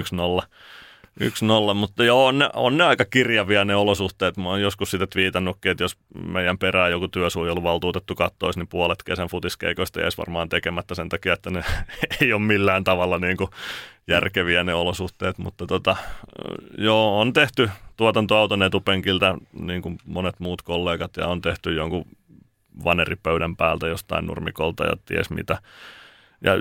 1-0, mutta joo, on ne aika kirjavia ne olosuhteet. Mä oon joskus sitä twiitannutkin, että jos meidän perään joku työsuojeluvaltuutettu kattoisi, niin puolet kesän futiskeikoista jäisi varmaan tekemättä sen takia, että ne ei ole millään tavalla niin kuin järkeviä ne olosuhteet. Mutta joo, on tehty tuotantoauton etupenkiltä niin kuin monet muut kollegat ja on tehty jonkun vaneripöydän päältä jostain nurmikolta ja ties mitä. Ja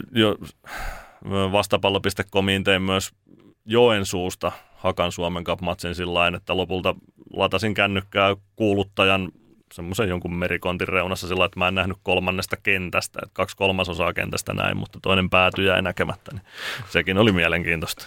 vastapallo.comiin tein myös Joensuusta Hakan Suomen Cup-matsin sillain, että lopulta latasin kännykkää kuuluttajan semmoisen jonkun merikontin reunassa sillä, että mä en nähnyt 3. kentästä, että 2/3 kentästä näin, mutta toinen pääty jäi näkemättä, niin sekin oli mielenkiintoista.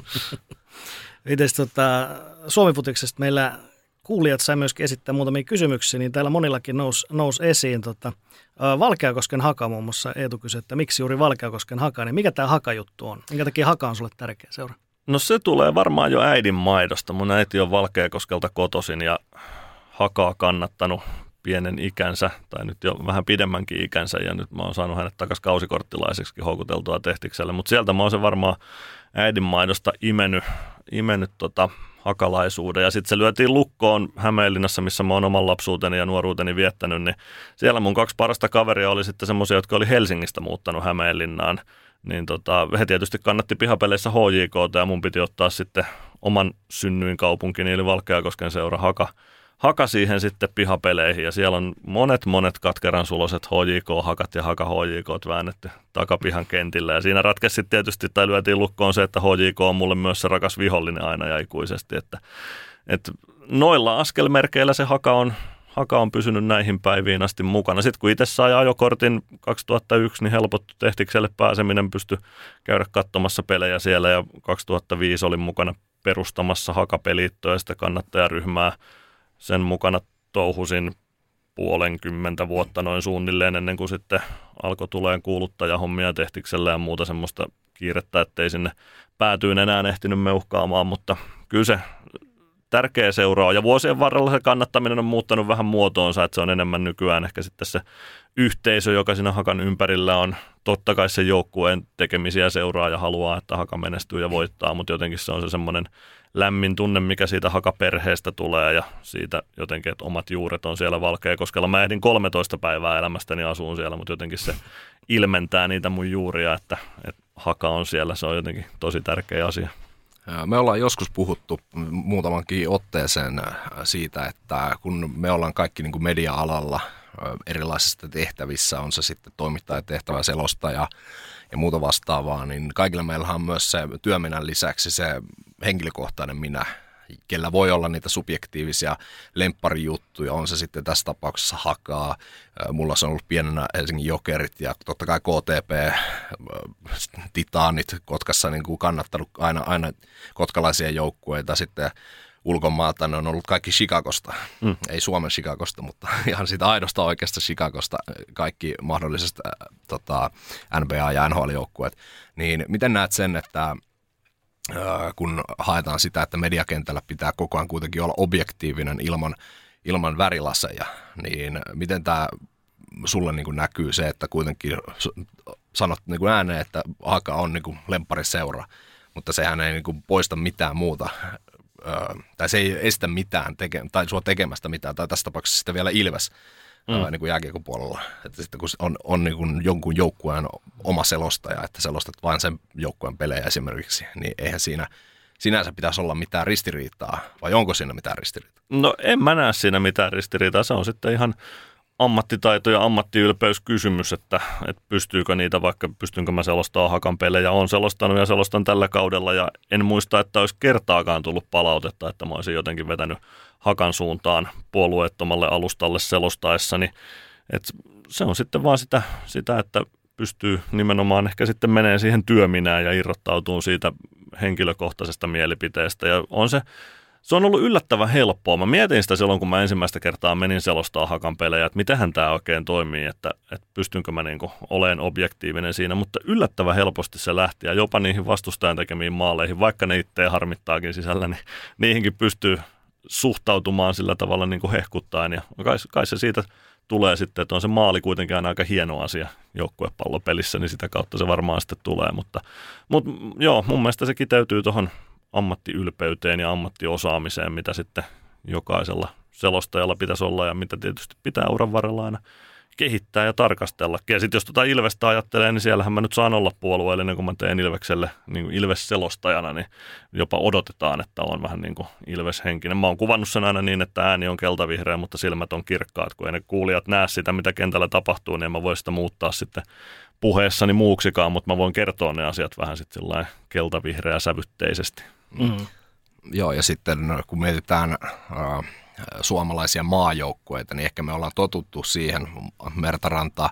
Mites Suomi-futiksesta meillä kuulijat sai myöskin esittää muutamia kysymyksiä, niin täällä monillakin nousi esiin. Valkeakosken Haka muun muassa Eetu kysyi, että miksi juuri Valkeakosken Haka, niin mikä tämä Haka-juttu on? Minkä takia Haka on sulle tärkeä seura? No se tulee varmaan jo äidin maidosta. Mun äiti on Valkeakoskelta kotoisin ja Hakaa kannattanut pienen ikänsä, tai nyt jo vähän pidemmänkin ikänsä, ja nyt mä oon saanut hänet takaisin kausikorttilaiseksi houkuteltua Tehtikselle, mutta sieltä mä oon sen varmaan äidin maidosta imennyt hakalaisuuden, ja sitten se lyötiin lukkoon Hämeenlinnassa, missä mä oon oman lapsuuteni ja nuoruuteni viettänyt, niin siellä mun 2 parasta kaveria oli sitten semmoisia, jotka oli Helsingistä muuttanut Hämeenlinnaan, niin he tietysti kannatti pihapeleissä HJK:ta, ja mun piti ottaa sitten oman synnyinkaupunkini, eli Valkeakosken seura Haka siihen sitten pihapeleihin, ja siellä on monet katkeran suloiset HJK-hakat ja Haka-HJKt väännetty takapihan kentillä, ja siinä ratkesi tietysti, tai lyötiin lukkoon se, että HJK on mulle myös se rakas vihollinen aina ja ikuisesti, että noilla askelmerkeillä se Haka on pysynyt näihin päiviin asti mukana. Sitten kun itse sai ajokortin 2001, niin helpottui Tehtikselle pääseminen, pystyi käydä katsomassa pelejä siellä, ja 2005 olin mukana perustamassa Haka-peliittoa ja sitä kannattajaryhmää. Sen mukana touhusin 50 vuotta noin suunnilleen ennen kuin sitten alkoi tulemaan kuuluttajahommia Tehtikselle ja muuta semmoista kiirettä, ettei sinne päätyyn enää ehtinyt meuhkaamaan, mutta kyllä se tärkeä seuraa. Ja vuosien varrella se kannattaminen on muuttanut vähän muotoonsa, että se on enemmän nykyään ehkä sitten se yhteisö, joka siinä Hakan ympärillä on. Totta kai se joukkueen tekemisiä seuraa ja haluaa, että Haka menestyy ja voittaa, mutta jotenkin se on se semmoinen lämmin tunne, mikä siitä Haka-perheestä tulee ja siitä jotenkin, että omat juuret on siellä Valkeakoskella. Mä ehdin 13 päivää elämästäni asuun siellä, mutta jotenkin se ilmentää niitä mun juuria, että Haka on siellä. Se on jotenkin tosi tärkeä asia. Me ollaan joskus puhuttu muutamankin otteeseen siitä, että kun me ollaan kaikki niin kuin media-alalla erilaisissa tehtävissä, on se sitten toimittajatehtävä, selostaja ja muuta vastaavaa, niin kaikilla meillä on myös se työminän lisäksi se henkilökohtainen minä, kellä voi olla niitä subjektiivisia lempparijuttuja, on se sitten tässä tapauksessa Hakaa, mulla se on ollut pienenä Helsingin Jokerit ja totta kai KTP, Titaanit Kotkassa niin kuin kannattanut aina kotkalaisia joukkueita, sitten ulkomaalta ne on ollut kaikki Chicagosta, ei Suomen Chicagosta, mutta ihan siitä aidosta oikeasta Chicagosta kaikki mahdollisesta NBA- ja NHL-joukkueet. Niin miten näet sen, että kun haetaan sitä, että mediakentällä pitää koko ajan kuitenkin olla objektiivinen ilman värilaseja, niin miten tämä sulle niin kuin näkyy se, että kuitenkin sanot niin kuin ääneen, että Haka on niin kuin lemppariseura, mutta sehän ei niin kuin poista mitään muuta, tai se ei estä mitään tai sua tekemästä mitään, tai tässä tapauksessa sitten vielä Ilves niin kuin jääkiekon puolella, että sitten kun on niin kuin jonkun joukkueen oma selostaja, että selostat vain sen joukkueen pelejä esimerkiksi, niin eihän siinä sinänsä pitäisi olla mitään ristiriitaa, vai onko siinä mitään ristiriitaa? No en mä näe siinä mitään ristiriitaa, se on sitten ihan ammattitaito ja ammattiylpeyskysymys, että pystyykö niitä, vaikka pystynkö mä selostamaan Hakan pelejä, olen selostanut ja selostan tällä kaudella ja en muista, että olisi kertaakaan tullut palautetta, että mä olisin jotenkin vetänyt Hakan suuntaan puolueettomalle alustalle selostaessani. Et se on sitten vaan sitä, että pystyy nimenomaan ehkä sitten menee siihen työminään ja irrottautuu siitä henkilökohtaisesta mielipiteestä ja se on ollut yllättävän helppoa. Mä mietin sitä silloin, kun mä ensimmäistä kertaa menin selostaa Hakan pelejä, että mitähän tämä oikein toimii, että pystynkö mä niinku olemaan objektiivinen siinä, mutta yllättävän helposti se lähti ja jopa niihin vastustajan tekemiin maaleihin, vaikka ne itse harmittaakin sisällä, niin niihinkin pystyy suhtautumaan sillä tavalla niin kuin hehkuttaen ja kai se siitä tulee sitten, että on se maali kuitenkin aina aika hieno asia joukkuepallopelissä, niin sitä kautta se varmaan sitten tulee, mutta joo, mun mielestä se kiteytyy tuohon ammattiylpeyteen ja ammattiosaamiseen, mitä sitten jokaisella selostajalla pitäisi olla ja mitä tietysti pitää uran varrella aina kehittää ja tarkastella. Ja sitten jos Ilvestä ajattelee, niin siellähän mä nyt saan olla puolueellinen, kun mä teen Ilvekselle niin kuin Ilves-selostajana, niin jopa odotetaan, että on vähän niin kuin Ilves-henkinen. Mä oon kuvannut sen aina niin, että ääni on keltavihreä, mutta silmät on kirkkaat. Kun ei ne kuulijat näe sitä, mitä kentällä tapahtuu, niin en mä voi sitä muuttaa sitten puheessani muuksikaan, mutta mä voin kertoa ne asiat vähän sitten sellainen keltavihreä sävytteisesti. Mm. Joo, ja sitten kun mietitään suomalaisia maajoukkueita, niin ehkä me ollaan totuttu siihen, Mertaranta,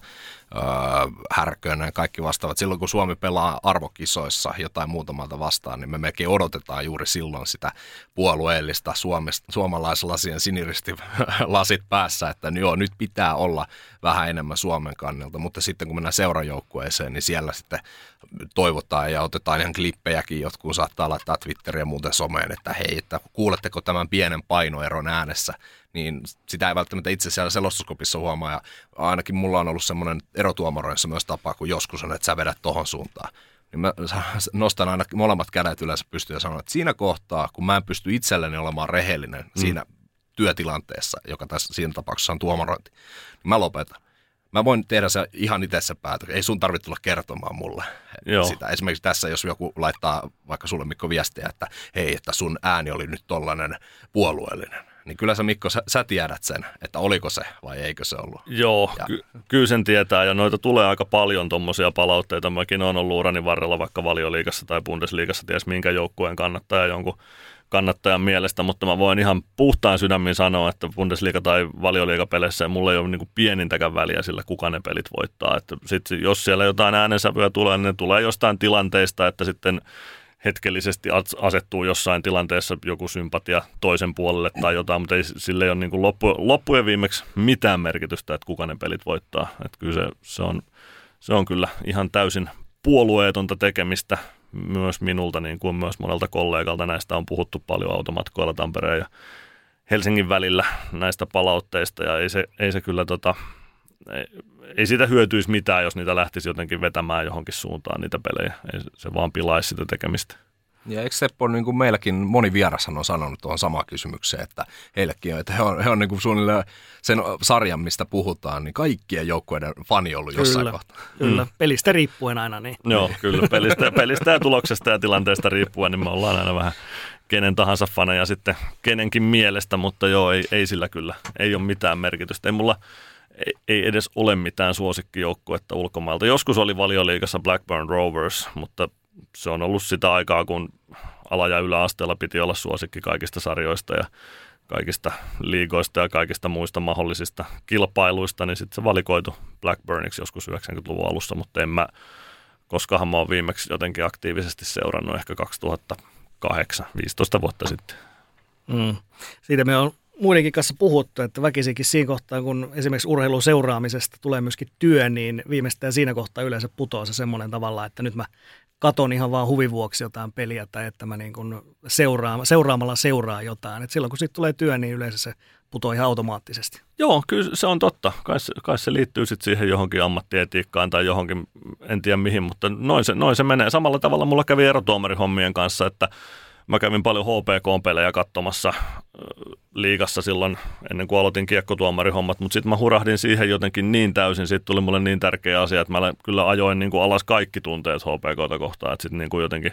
Härkönen ja kaikki vastaavat. Silloin kun Suomi pelaa arvokisoissa jotain muutamalta vastaan, niin me melkein odotetaan juuri silloin sitä puolueellista suomalaislasien siniristilasit päässä, että joo, nyt pitää olla vähän enemmän Suomen kannalta, mutta sitten kun mennään seurajoukkueeseen, niin siellä sitten toivotaan ja otetaan ihan klippejäkin, jotkut saattaa laittaa Twitteriä muuten someen, että hei, että kuuletteko tämän pienen painoeron äänessä, niin sitä ei välttämättä itse siellä selostuskopissa huomaa, ja ainakin mulla on ollut semmoinen erotuomaroissa myös tapa, kun joskus on, että sä vedät tohon suuntaan. Niin mä nostan aina molemmat kädet yleensä pystyyn ja sanon, että siinä kohtaa, kun mä en pysty itselleni olemaan rehellinen siinä työtilanteessa, joka tässä siinä tapauksessa on tuomarointi, niin mä lopetan. Mä voin tehdä se ihan itse se päätös. Ei sun tarvitse tulla kertomaan mulle sitä. Esimerkiksi tässä, jos joku laittaa vaikka sulle Mikko viestiä, että hei, että sun ääni oli nyt tollainen puolueellinen. Niin kyllä sä Mikko, sä tiedät sen, että oliko se vai eikö se ollut. Joo, kyllä sen tietää ja noita tulee aika paljon tommosia palautteita. Mäkin olen ollut urani varrella vaikka Valioliigassa tai Bundesliigassa, ties minkä joukkueen kannattaja jonkun kannattajan mielestä, mutta mä voin ihan puhtaan sydämin sanoa, että Bundesliga- tai Valioliiga-peleissä mulla ei ole niin kuin pienintäkään väliä sillä, kuka ne pelit voittaa. Että sit, jos siellä jotain äänensävyä tulee, niin ne tulee jostain tilanteista, että sitten hetkellisesti asettuu jossain tilanteessa joku sympatia toisen puolelle tai jotain, mutta sille ei ole niin kuin loppujen viimeksi mitään merkitystä, että kuka ne pelit voittaa. Että kyllä se on kyllä ihan täysin puolueetonta tekemistä myös minulta, niin kuin myös monelta kollegalta. Näistä on puhuttu paljon automatkoilla Tampereen ja Helsingin välillä näistä palautteista, ja ei se kyllä ei siitä hyötyisi mitään, jos niitä lähtisi jotenkin vetämään johonkin suuntaan niitä pelejä. Ei se vaan pilaisi sitä tekemistä. Ja eikö Seppo, niin kuin meilläkin moni vierashan on sanonut tuohon samaan kysymykseen, että heillekin on, että he on niin kuin suunnilleen sen sarjan, mistä puhutaan, niin kaikkien joukkueiden fani ollut jossain kohtaa. Kyllä, pelistä riippuen aina niin. Joo, kyllä, pelistä ja tuloksesta ja tilanteesta riippuen, niin me ollaan aina vähän kenen tahansa faneja sitten kenenkin mielestä, mutta joo, ei sillä kyllä, ei ole mitään merkitystä. Ei edes ole mitään suosikkijoukkuetta ulkomailta. Joskus oli Valioliigassa Blackburn Rovers, mutta se on ollut sitä aikaa, kun ala- ja yläasteella piti olla suosikki kaikista sarjoista ja kaikista liigoista ja kaikista muista mahdollisista kilpailuista, niin sitten se valikoitu Blackburniksi joskus 90-luvun alussa, mutta koskahan mä oon viimeksi jotenkin aktiivisesti seurannut ehkä 2008, 15 vuotta sitten. Siitä me on muidenkin kanssa puhuttu, että väkisinkin siinä kohtaa, kun esimerkiksi urheilun seuraamisesta tulee myöskin työ, niin viimeistään siinä kohtaa yleensä putoaa se semmoinen tavalla, että nyt mä katon ihan vaan huvin vuoksi jotain peliä tai että mä niin kuin seuraamalla seuraa jotain. Et silloin kun siitä tulee työ, niin yleensä se putoaa ihan automaattisesti. Joo, kyllä se on totta. Kai se liittyy sitten siihen johonkin ammattietiikkaan tai johonkin, en tiedä mihin, mutta noin se menee. Samalla tavalla mulla kävi erotuomarihommien kanssa, että mä kävin paljon HPK-pelejä katsomassa liigassa silloin ennen kuin aloitin kiekkotuomarihommat, mutta sitten mä hurahdin siihen jotenkin niin täysin, siitä tuli mulle niin tärkeä asia, että mä kyllä ajoin niin kuin alas kaikki tunteet HPK:ta kohtaan, että sitten niin kuin jotenkin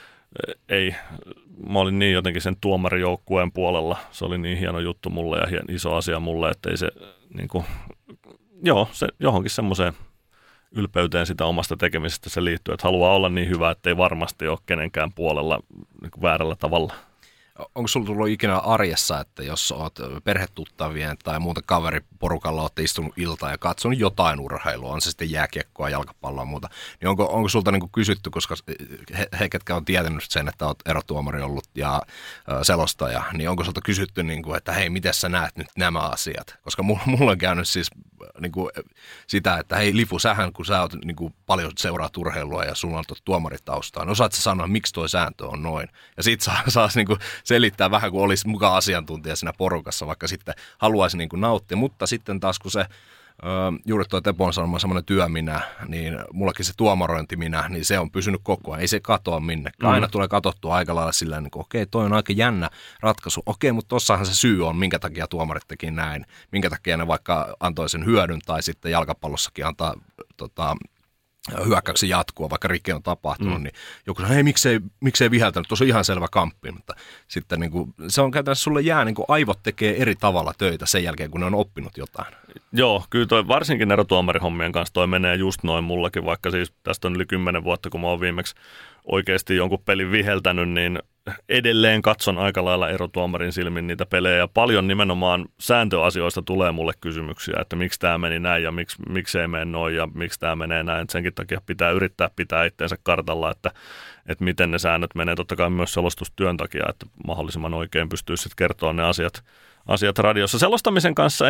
mä olin niin jotenkin sen tuomarijoukkueen puolella, se oli niin hieno juttu mulle ja iso asia mulle, että ei se niin kuin Joo, se johonkin semmoiseen ylpeyteen sitä omasta tekemisestä se liittyy, että haluaa olla niin hyvä, että ei varmasti ole kenenkään puolella niin kuin väärällä tavalla. Onko sulla tullut ikinä arjessa, että jos olet perhetuttavien tai muuten kaveriporukalla olette istunut iltaa ja katsonut jotain urheilua, on se sitten jääkiekkoa, jalkapalloa ja muuta, niin onko sulta niin kuin kysytty, koska he ketkä on tietänyt sen, että olet erotuomari ollut ja selostaja, niin onko sulta kysytty, niin kuin, että hei, miten sä näet nyt nämä asiat? Koska mulla on käynyt siis niin kuin sitä, että hei Lifu, sähän kun sä oot niin kuin paljon seuraat urheilua ja sulla on tuomaritaustaa, niin osaat sä sanoa, miksi toi sääntö on noin? Ja sit saa niin kuin selittää vähän, kun olisi mukaan asiantuntija siinä porukassa, vaikka sitten haluaisi niin kuin nauttia. Mutta sitten taas, kun se juuri tuo Tepon sanoma semmoinen työminä, niin mullakin se tuomarointiminä, niin se on pysynyt koko ajan. Ei se katoa minnekään. Aina tulee katsottua aika lailla sillä niin kuin, okei, toi on aika jännä ratkaisu. Okei, mutta tossahan se syy on, minkä takia tuomarit teki näin. Minkä takia ne vaikka antoi sen hyödyn tai sitten jalkapallossakin antaa hyökkäyksen jatkua, vaikka rike on tapahtunut, niin joku sanoo, hei, miksei viheltänyt, tuossa on ihan selvä kamppi, mutta sitten niin kuin, se on käytännössä, sulle jää, niin kuin aivot tekee eri tavalla töitä sen jälkeen, kun ne on oppinut jotain. Joo, kyllä toi varsinkin erotuomarihommien kanssa toi menee just noin mullakin, vaikka siis tästä on yli 10 vuotta, kun mä oon viimeksi oikeasti jonkun pelin viheltänyt, niin edelleen katson aika lailla erotuomarin silmin niitä pelejä ja paljon nimenomaan sääntöasioista tulee mulle kysymyksiä, että miksi tämä meni näin ja miksi ei mene noin ja miksi tämä menee näin. Senkin takia pitää yrittää pitää itseensä kartalla, että miten ne säännöt menee totta kai myös selostustyön takia, että mahdollisimman oikein pystyy sitten kertoa ne asiat radiossa. Selostamisen kanssa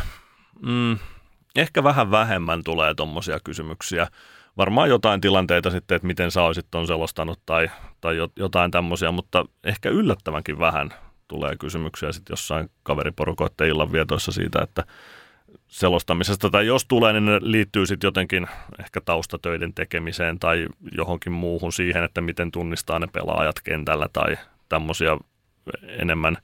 ehkä vähän vähemmän tulee tommosia kysymyksiä. Varmaan jotain tilanteita sitten, että miten sä olisit ton selostanut tai jotain tämmöisiä, mutta ehkä yllättävänkin vähän tulee kysymyksiä sitten jossain kaveriporukoiden illanvietoissa siitä, että selostamisesta, tai jos tulee, niin ne liittyy sitten jotenkin ehkä taustatöiden tekemiseen tai johonkin muuhun siihen, että miten tunnistaa ne pelaajat kentällä tai tämmöisiä enemmän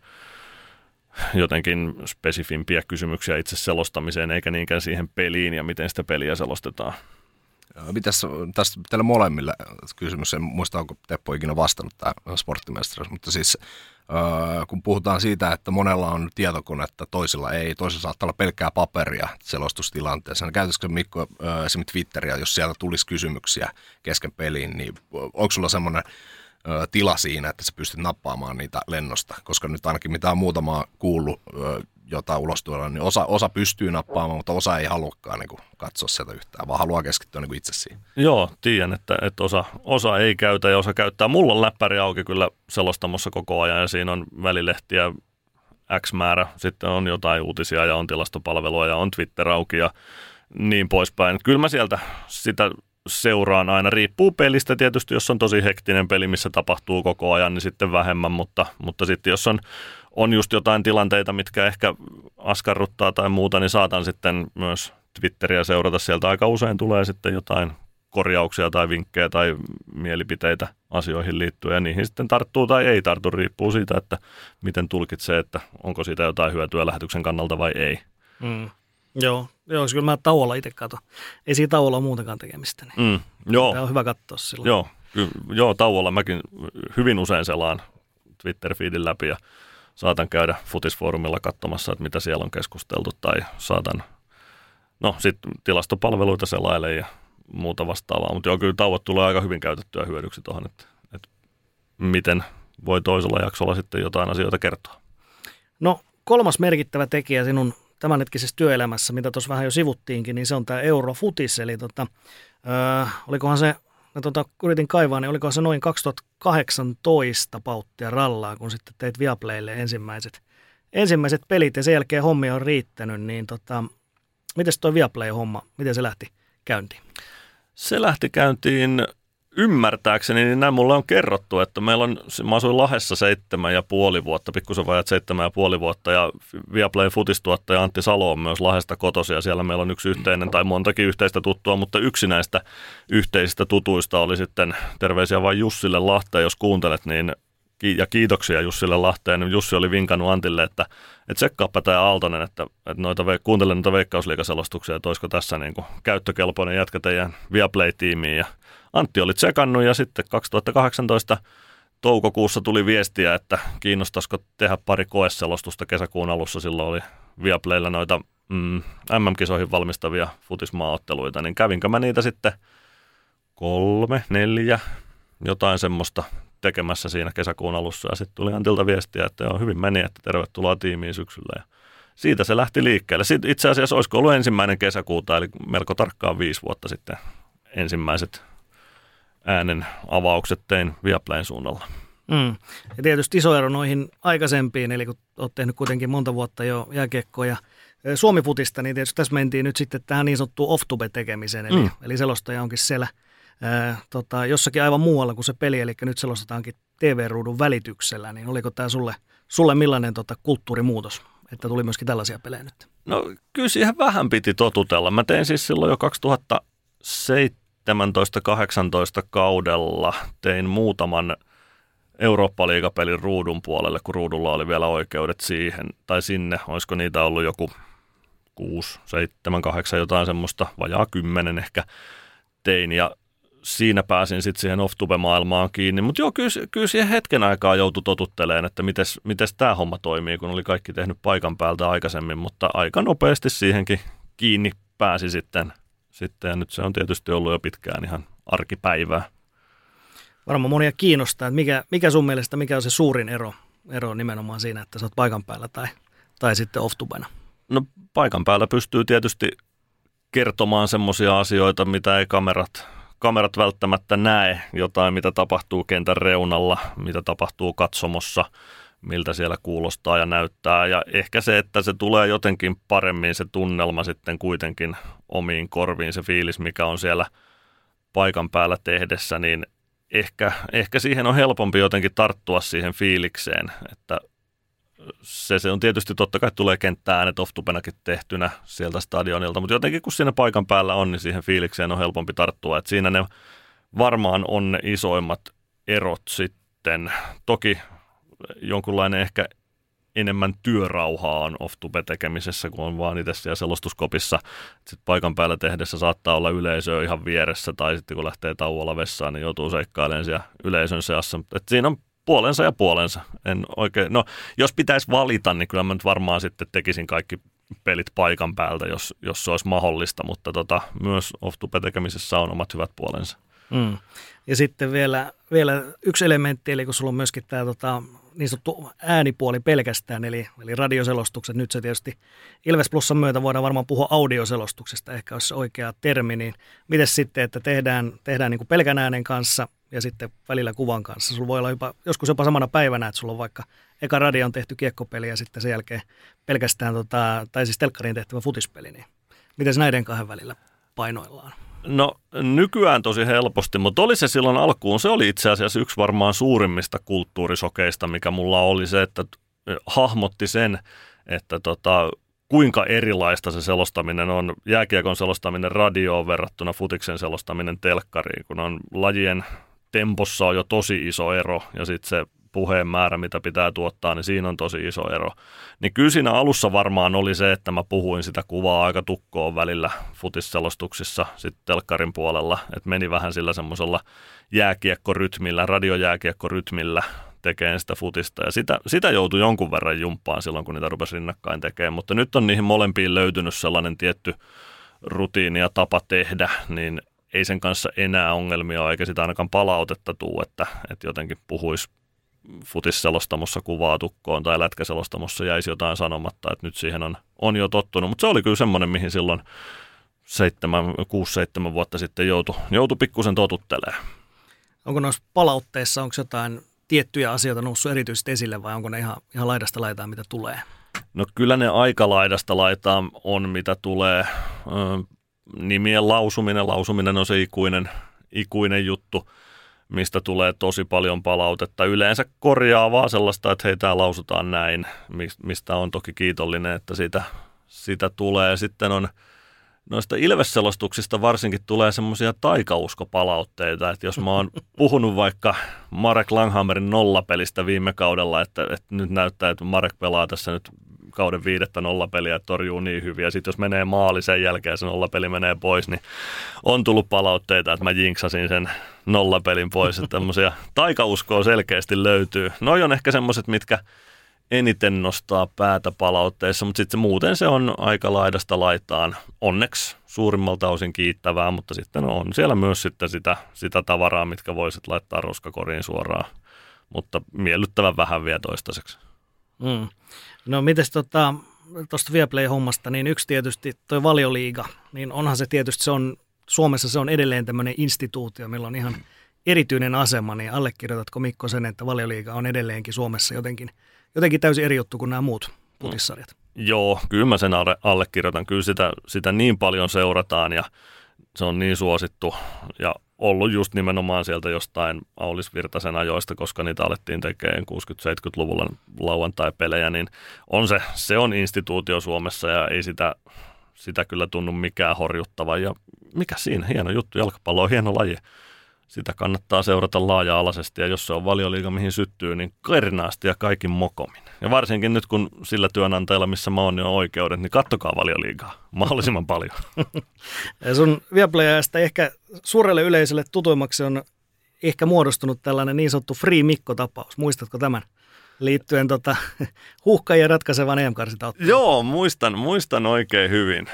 jotenkin spesifimpiä kysymyksiä itse selostamiseen, eikä niinkään siihen peliin ja miten sitä peliä selostetaan. Mitäs tästä teille molemmille kysymys, en muista, onko Teppo ikinä vastannut tämä sporttimestaruus, mutta siis kun puhutaan siitä, että monella on tietokonetta, toisilla ei, toisilla saattaa olla pelkkää paperia selostustilanteessa, niin käytäisikö Mikko esimerkiksi Twitteriä, jos sieltä tulisi kysymyksiä kesken peliin, niin onko sulla semmoinen tila siinä, että sä pystyt nappaamaan niitä lennosta, koska nyt ainakin mitä on muutama kuullut jotain ulos tuolla, niin osa pystyy nappaamaan, mutta osa ei haluakaan niin kuin katsoa sieltä yhtään, vaan haluaa keskittyä niin kuin itse siihen. Joo, tiedän, että osa ei käytä ja osa käyttää. Mulla on läppäri auki kyllä selostamossa koko ajan ja siinä on välilehtiä X määrä, sitten on jotain uutisia ja on tilastopalvelua ja on Twitter auki ja niin poispäin. Kyllä mä sieltä sitä seuraan aina. Riippuu pelistä tietysti, jos on tosi hektinen peli, missä tapahtuu koko ajan, niin sitten vähemmän, mutta sitten jos on just jotain tilanteita, mitkä ehkä askarruttaa tai muuta, niin saatan sitten myös Twitteriä seurata. Sieltä aika usein tulee sitten jotain korjauksia tai vinkkejä tai mielipiteitä asioihin liittyen, ja niihin sitten tarttuu tai ei tartu, riippuu siitä, että miten tulkitsee, että onko siitä jotain hyötyä lähetyksen kannalta vai ei. Joo, kyllä mä tauolla itse katon. Ei siinä tauolla ole muutenkaan tekemistä. Niin joo. Tämä on hyvä katsoa silloin. Joo, tauolla mäkin hyvin usein selaan Twitter-feedin läpi ja saatan käydä Futisfoorumilla katsomassa, että mitä siellä on keskusteltu tai saatan, sitten tilastopalveluita selailemaan ja muuta vastaavaa. Mutta joo, kyllä tauot tulee aika hyvin käytettyä hyödyksi tuohon, että miten voi toisella jaksolla sitten jotain asioita kertoa. No, kolmas merkittävä tekijä sinun tämänhetkisessä työelämässä, mitä tuossa vähän jo sivuttiinkin, niin se on tämä Eurofutis, eli olikohan se, yritin kaivaa, niin olikohan se noin 2018 pauttia rallaa, kun sitten teit Viaplaylle ensimmäiset pelit ja sen jälkeen hommia on riittänyt, niin miten tuo Viaplay-homma, miten se lähti käyntiin? Se lähti käyntiin ymmärtääkseni, niin näin mulle on kerrottu, että mä asuin Lahdessa 7,5 vuotta, pikkusen vajat 7,5 vuotta, ja Viaplayn futistuottaja Antti Salo on myös Lahdesta kotoisin, ja siellä meillä on yksi yhteinen tai montakin yhteistä tuttua, mutta yksi näistä yhteisistä tutuista oli sitten, terveisiä vain Jussille Lahteen, jos kuuntelet, niin ja kiitoksia Jussille Lahteen. Jussi oli vinkannut Antille, että tsekkaappa tämä Aaltonen, että kuuntele noita veikkausliigaselostuksia, että olisiko tässä niin kuin käyttökelpoinen jätkä teidän Viaplay-tiimiin. Ja Antti oli tsekannut ja sitten 2018 toukokuussa tuli viestiä, että kiinnostaisiko tehdä pari koeselostusta kesäkuun alussa. Silloin oli Viaplaylla noita MM-kisoihin valmistavia futismaaotteluita, niin kävinkö mä niitä sitten 3, 4, jotain semmoista tekemässä siinä kesäkuun alussa. Ja sitten tuli Antilta viestiä, että joo, hyvin meni, että tervetuloa tiimiin syksyllä. Ja siitä se lähti liikkeelle. Sitten itse asiassa olisiko ollut 1. kesäkuuta, eli melko tarkkaan 5 vuotta sitten ensimmäiset äänen avaukset tein Viaplayn suunnalla. Ja tietysti iso ero noihin aikaisempiin, eli kun olet tehnyt kuitenkin monta vuotta jo jääkiekkoa ja Suomi-futista, niin tietysti tässä mentiin nyt sitten tähän niin sanottuun off-tube-tekemiseen, eli selostaja onkin siellä jossakin aivan muualla kuin se peli, eli nyt selostetaankin TV-ruudun välityksellä, niin oliko tämä sulle millainen kulttuurimuutos, että tuli myöskin tällaisia pelejä nyt? No kyllä siihen vähän piti totutella. Mä tein siis silloin jo 2017-18 kaudella, tein muutaman Eurooppa-liigapelin ruudun puolelle, kun ruudulla oli vielä oikeudet siihen, tai sinne, olisiko niitä ollut joku 6, 7, 8, jotain semmoista, vajaa 10 ehkä tein, ja siinä pääsin sitten siihen off-tube-maailmaan kiinni, mutta joo, kyllä siihen hetken aikaa joutui totuttelemaan, että mites tämä homma toimii, kun oli kaikki tehnyt paikan päältä aikaisemmin, mutta aika nopeasti siihenkin kiinni pääsi sitten ja nyt se on tietysti ollut jo pitkään ihan arkipäivää. Varmaan monia kiinnostaa, että mikä sun mielestä, mikä on se suurin ero nimenomaan siinä, että sä oot paikan päällä tai sitten off-tubena? No paikan päällä pystyy tietysti kertomaan semmoisia asioita, mitä ei kamerat välttämättä näe, jotain mitä tapahtuu kentän reunalla, mitä tapahtuu katsomossa, miltä siellä kuulostaa ja näyttää. Ja ehkä se, että se tulee jotenkin paremmin se tunnelma sitten kuitenkin omiin korviin, se fiilis, mikä on siellä paikan päällä tehdessä, niin ehkä siihen on helpompi jotenkin tarttua siihen fiilikseen, että se on tietysti totta kai tulee kenttääänet off-tubenakin tehtynä sieltä stadionilta, mutta jotenkin kun siinä paikan päällä on, niin siihen fiilikseen on helpompi tarttua, että siinä ne varmaan on ne isoimmat erot sitten. Toki jonkunlainen ehkä enemmän työrauhaa on off-tube-tekemisessä, kun on vaan itse siellä selostuskopissa. Sitten paikan päällä tehdessä saattaa olla yleisöä ihan vieressä, tai sitten kun lähtee tauolla vessaan, niin joutuu seikkailemaan siellä yleisön seassa. Et siinä on puolensa ja puolensa. Jos pitäisi valita, niin kyllä mä nyt varmaan sitten tekisin kaikki pelit paikan päältä, jos se olisi mahdollista, mutta myös off-tube-tekemisessä on omat hyvät puolensa. Ja sitten vielä yksi elementti, eli kun sulla on myöskin tämä niin sanottu äänipuoli pelkästään, eli radioselostukset, nyt se tietysti Ilves Plusan myötä voidaan varmaan puhua audioselostuksesta, ehkä olisi se oikea termi, niin miten sitten, että tehdään niin kuin pelkän äänen kanssa ja sitten välillä kuvan kanssa. Sulla voi olla joskus jopa samana päivänä, että sulla on vaikka eka radio on tehty kiekkopeli ja sitten sen jälkeen pelkästään, tai siis telkkariin tehtävä futispeli, niin miten näiden kahden välillä painoillaan? No nykyään tosi helposti, mutta oli se silloin alkuun, se oli itse asiassa yksi varmaan suurimmista kulttuurisokeista, mikä mulla oli se, että hahmotti sen, että kuinka erilaista se selostaminen on, jääkiekon selostaminen radioon verrattuna futiksen selostaminen telkkariin, kun on lajien tempossa on jo tosi iso ero ja sitten se puheen määrä, mitä pitää tuottaa, niin siinä on tosi iso ero. Niin kyllä siinä alussa varmaan oli se, että mä puhuin sitä kuvaa aika tukkoon välillä futisselostuksissa sitten telkkarin puolella, että meni vähän sillä semmoisella jääkiekkorytmillä, radiojääkiekkorytmillä tekemään sitä futista. Ja sitä joutui jonkun verran jumppaan silloin, kun niitä rupesi rinnakkain tekemään, mutta nyt on niihin molempiin löytynyt sellainen tietty rutiini ja tapa tehdä, niin ei sen kanssa enää ongelmia ole, eikä sitä ainakaan palautetta tule, että jotenkin puhuisi futisselostamossa kuvaa tukkoon tai lätkäselostamossa jäisi jotain sanomatta, että nyt siihen on jo tottunut, mutta se oli kyllä semmoinen, mihin silloin 6-7 vuotta sitten joutui pikkusen totuttelemaan. Onko noissa palautteissa, onko jotain tiettyjä asioita noussut erityisesti esille vai onko ne ihan laidasta laitaan, mitä tulee? No kyllä ne aika laidasta laitaan on, mitä tulee. Nimien lausuminen on se ikuinen juttu, mistä tulee tosi paljon palautetta. Yleensä korjaa vaan sellaista, että hei, tää lausutaan näin, mistä on toki kiitollinen, että sitä tulee. Sitten on noista Ilves-selostuksista varsinkin tulee semmoisia taikauskopalautteita, että jos mä oon puhunut vaikka Marek Langhammerin nollapelistä viime kaudella, että nyt näyttää, että Marek pelaa tässä nyt kauden 5. nollapeliä ja torjuu niin hyvin, ja sitten jos menee maali sen jälkeen, se nollapeli menee pois, niin on tullut palautteita, että mä jinksasin sen nollapelin pois, että tämmöisiä taikauskoa selkeästi löytyy. Noi on ehkä semmoiset, mitkä eniten nostaa päätä palautteissa, mutta sitten muuten se on aika laidasta laitaan. Onneksi suurimmalta osin kiittävää, mutta sitten on siellä myös sitten sitä tavaraa, mitkä voisit laittaa roskakoriin suoraan, mutta miellyttävän vähän vielä toistaiseksi. No mites tuosta Viaplay-hommasta, niin yksi tietysti toi Valioliiga, niin onhan se tietysti, Suomessa se on edelleen tämmöinen instituutio, millä on ihan erityinen asema, niin allekirjoitatko Mikko sen, että Valioliiga on edelleenkin Suomessa jotenkin täysin eri juttu kuin nämä muut putissarjat? Joo, kyllä mä sen allekirjoitan. Kyllä sitä niin paljon seurataan ja se on niin suosittu ja ollut just nimenomaan sieltä jostain Aulis Virtasen ajoista, koska niitä alettiin tekemään 60-70-luvulla lauantai-pelejä, niin se on instituutio Suomessa ja ei sitä kyllä tunnu mikään horjuttava. Ja mikä siinä? Hieno juttu. Jalkapallo on hieno laji. Sitä kannattaa seurata laaja-alaisesti ja jos se on Valioliiga, mihin syttyy, niin kernaasti ja kaikin mokomin. Ja varsinkin nyt, kun sillä työnantajalla, missä mä oon, niin on oikeudet, niin kattokaa Valioliigaa mahdollisimman paljon. Ja sun Viaplay-ajasta ehkä suurelle yleisölle tutuimmaksi on ehkä muodostunut tällainen niin sanottu Free Mikko-tapaus. Muistatko tämän? Liittyen huuhkajien ratkaisevan EM-karsintaotteluun. Joo, muistan oikein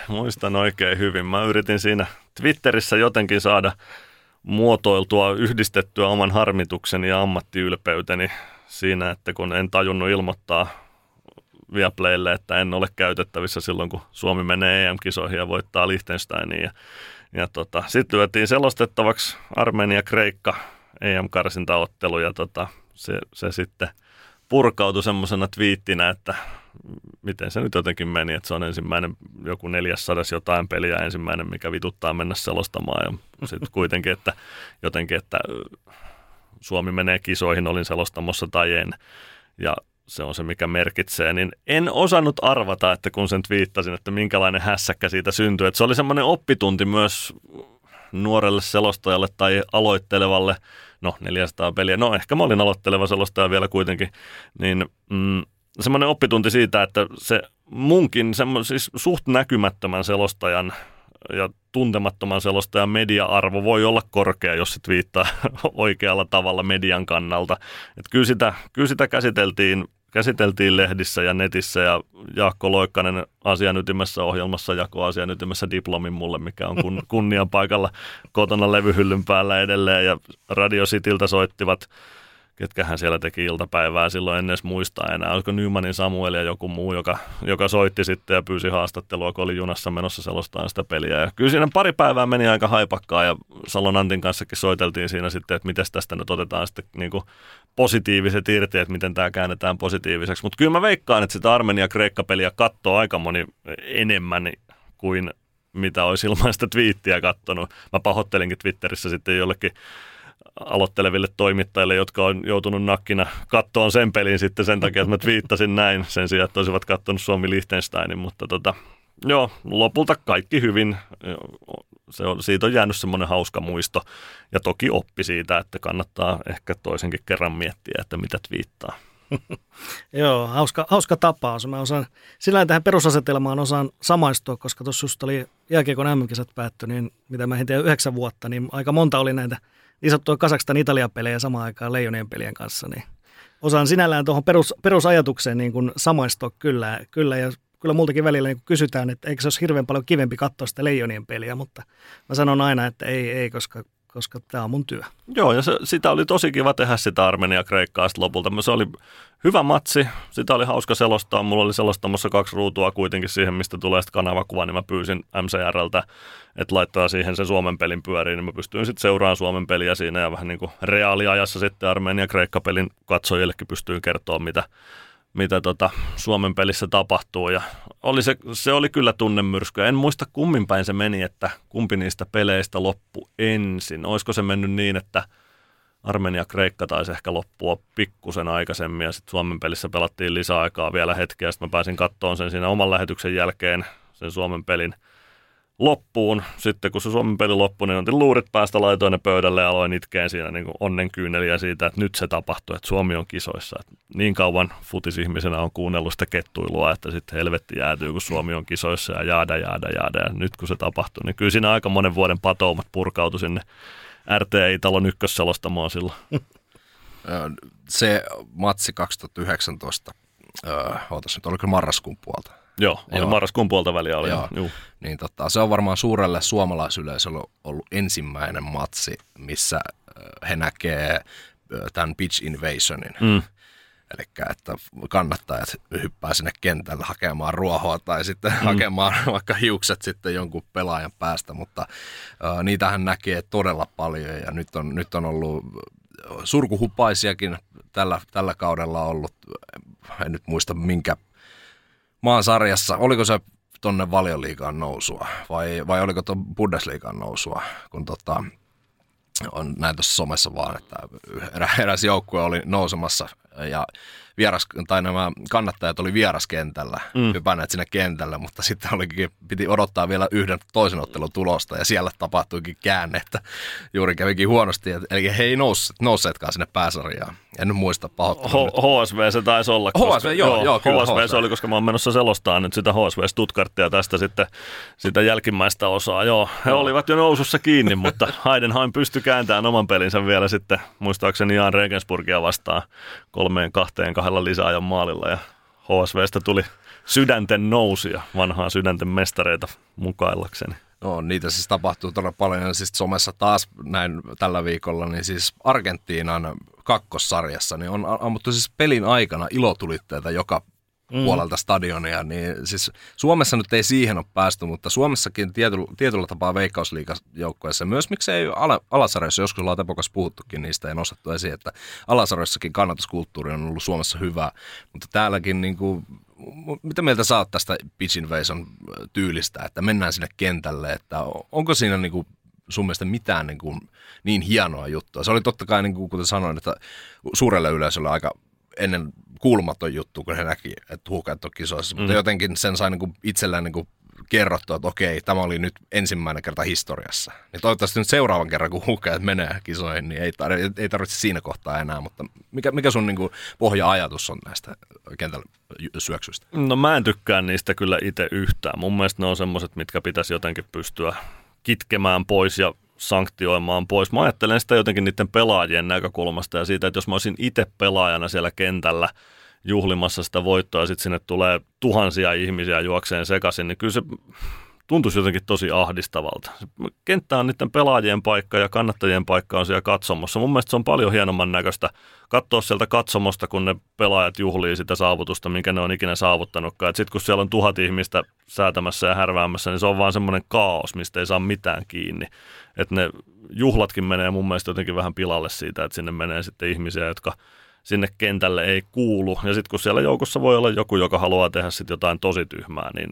hyvin. Mä yritin siinä Twitterissä jotenkin saada muotoiltua, yhdistettyä oman harmitukseni ja ammattiylpeyteni siinä, että kun en tajunnut ilmoittaa Viaplaylle, että en ole käytettävissä silloin, kun Suomi menee EM-kisoihin ja voittaa Liechtensteiniin. Ja sitten lyötiin selostettavaksi Armenia-Kreikka EM-karsintaottelu ja se sitten purkautui semmoisena twiittinä, että miten se nyt jotenkin meni, että se on ensimmäinen joku 400 jotain peliä ensimmäinen, mikä vituttaa mennä selostamaan ja sitten kuitenkin, että jotenkin, että Suomi menee kisoihin, olin selostamossa tai en ja se on se, mikä merkitsee, niin en osannut arvata, että kun sen twiittasin, että minkälainen hässäkkä siitä syntyi, että se oli semmoinen oppitunti myös nuorelle selostajalle tai aloittelevalle, 400 peliä, ehkä mä olin aloitteleva selostaja vielä kuitenkin, niin semmoinen oppitunti siitä, että se munkin siis suht näkymättömän selostajan ja tuntemattoman selostajan media-arvo voi olla korkea, jos se twiittaa oikealla tavalla median kannalta. Et kyllä sitä käsiteltiin lehdissä ja netissä ja Jaakko Loikkanen Asian ytimessä ohjelmassa jakoi Asian ytimessä diplomin mulle, mikä on kunnian paikalla kotona levyhyllyn päällä edelleen ja Radio Cityltä soittivat, ketkähän siellä teki iltapäivää silloin, en edes muista enää. Olisiko Nymanin Samuel ja joku muu, joka soitti sitten ja pyysi haastattelua, kun oli junassa menossa selostamaan sitä peliä. Ja kyllä siinä pari päivää meni aika haipakkaa ja Salon Antin kanssakin soiteltiin siinä sitten, että miten tästä nyt otetaan sitten niin kuin positiiviset irti, että miten tämä käännetään positiiviseksi. Mutta kyllä mä veikkaan, että sitä Armenia-Kreikka-peliä katsoo aika moni enemmän kuin mitä olisi ilman sitä twiittiä katsonut. Mä pahoittelinkin Twitterissä sitten jollekin aloitteleville toimittajille, jotka on joutunut nakkina kattoon sen pelin sitten sen takia, että mä twiittasin näin sen sijaan, että olisivat katsonut Suomi-Liechtensteinin, mutta joo, lopulta kaikki hyvin. Siitä on jäänyt semmoinen hauska muisto ja toki oppi siitä, että kannattaa ehkä toisenkin kerran miettiä, että mitä twiittaa. Joo, hauska tapaus. Mä osaan, sillä tähän perusasetelmaan osaan samaistua, koska tuossa just oli jääkiekon MM-kisat päättyi, niin mitä mä tein 9 vuotta, niin aika monta oli näitä niin sanottua Kazakstan-Italia-pelejä samaan aikaan Leijonien pelien kanssa, niin osaan sinällään tuohon perusajatukseen niin kuin samaistua kyllä ja kyllä multakin välillä niin kysytään, että eikö se olisi hirveän paljon kivempi katsoa sitä Leijonien peliä, mutta mä sanon aina, että ei koska tämä on mun työ. Joo, ja sitä oli tosi kiva tehdä sitä Armenia-Kreikkaa lopulta. Se oli hyvä matsi, sitä oli hauska selostaa. Mulla oli selostamassa 2 ruutua kuitenkin siihen, mistä tulee sitten kanavakuva, niin mä pyysin MCRltä, että laittaa siihen se Suomen pelin pyöriin, niin mä pystyin sitten seuraamaan Suomen peliä siinä ja vähän niin kuin reaaliajassa sitten Armenia-Kreikka-pelin katsojillekin pystyin kertoa, mitä Suomen pelissä tapahtuu ja se oli kyllä tunnemyrsky. En muista kummin päin se meni, että kumpi niistä peleistä loppui ensin. Olisiko se mennyt niin, että Armenia-Kreikka taisi ehkä loppua pikkusen aikaisemmin ja sitten Suomen pelissä pelattiin lisäaikaa vielä hetkeä. Sitten mä pääsin kattoon sen siinä oman lähetyksen jälkeen sen Suomen pelin loppuun. Sitten kun se Suomen peli loppui, niin otin luurit päästä, laitoin ne pöydälle ja aloin itkeen siinä niin kuin onnenkyyneliä siitä, että nyt se tapahtui, että Suomi on kisoissa. Et niin kauan futisihmisenä on kuunnellut sitä kettuilua, että sitten helvetti jäätyy, kun Suomi on kisoissa ja jaada. Ja nyt kun se tapahtui, niin kyllä siinä aika monen vuoden patoumat purkautui sinne RT-Italon ykkösselostamoon silloin. Se matsi 2019 ootas nyt, oliko marraskuun puolta? Joo, marraskuun puolta väliä oli. Joo. Niin se on varmaan suurelle suomalaisyleisölle ollut ensimmäinen matsi, missä he näkee tämän pitch invasionin. Eli että kannattajat hyppää sinne kentälle hakemaan ruohoa tai sitten hakemaan vaikka hiukset sitten jonkun pelaajan päästä, mutta niitähän näkee todella paljon ja nyt on ollut surkuhupaisiakin tällä kaudella ollut, en nyt muista minkä maan sarjassa, oliko se tonne Valioliigaan nousua vai oliko tuon Bundesliigaan nousua, kun on näin tuossa somessa vaan, että eräs joukkue oli nousemassa ja nämä kannattajat oli vieraskentällä, hypänneet sinne kentälle, mutta sitten piti odottaa vielä yhden toisen ottelun tulosta ja siellä tapahtuikin käänne, että juuri kävikin huonosti, eli he ei nousseetkaan sinne pääsarjaan. En nyt muista pahoittelua. HSV se taisi olla. HSV, joo, kyllä. HSV se oli, koska mä oon menossa selostaa nyt sitä HSV Stuttgartia tästä sitten sitä jälkimmäistä osaa. Joo, he olivat jo nousussa kiinni, mutta Heidenheim pystyi kääntämään oman pelinsä vielä sitten, muistaakseni Jan Regensburgia vastaan 3-2 lisäajan maalilla ja HSVstä tuli sydänten nousuja, vanhaa sydänten mestareita mukaillakseni. No, niitä siis tapahtuu todella paljon. Ja siis somessa taas näin tällä viikolla, niin siis Argentiinan kakkossarjassa niin on ammuttu siis pelin aikana ilotulitteita joka puolelta stadionia. Niin siis Suomessa nyt ei siihen ole päästy, mutta Suomessakin tietyllä tapaa Veikkausliigajoukkueessa, myös miksei alasarjoissa, joskus ollaan Tepokas puhuttukin, niistä ei nostettu esiin, että alasarjoissakin kannatuskulttuuri on ollut Suomessa hyvä, mutta täälläkin niin kuin, mitä mieltä sä oot tästä pitch invasion tyylistä, että mennään sinne kentälle, että onko siinä niin kuin sun mielestä mitään niin hienoa juttua? Se oli totta kai, niin kuin kuten sanoin, että suurelle yleisölle aika ennen kuulumaton juttu, kun he näki, että Huuhkajat on kisoissa, mutta jotenkin sen sai niin kuin itselleen niin kuin kerrottua, että okei, tämä oli nyt ensimmäinen kerta historiassa. Niin toivottavasti nyt seuraavan kerran, kun Huuhkajat menee kisoihin, niin ei tarvitse siinä kohtaa enää, mutta mikä sun niin kuin pohja-ajatus on näistä kentällä syöksyistä? No mä en tykkää niistä kyllä itse yhtään. Mun mielestä ne on semmoiset, mitkä pitäisi jotenkin pystyä kitkemään pois ja sanktioimaan pois. Mä ajattelen sitä jotenkin niiden pelaajien näkökulmasta ja siitä, että jos mä olisin itse pelaajana siellä kentällä juhlimassa sitä voittoa ja sitten sinne tulee tuhansia ihmisiä juokseen sekaisin, niin kyllä se tuntuisi jotenkin tosi ahdistavalta. Kenttä on niiden pelaajien paikka ja kannattajien paikka on siellä katsomossa. Mun mielestä se on paljon hienomman näköistä katsoa sieltä katsomosta, kun ne pelaajat juhlii sitä saavutusta, minkä ne on ikinä saavuttanutkaan. Sitten kun siellä on 1000 ihmistä säätämässä ja härväämässä, niin se on vaan semmoinen kaos, mistä ei saa mitään kiinni. Että ne juhlatkin menee mun mielestä jotenkin vähän pilalle siitä, että sinne menee sitten ihmisiä, jotka sinne kentälle ei kuulu. Ja sitten kun siellä joukossa voi olla joku, joka haluaa tehdä sitten jotain tosi tyhmää, niin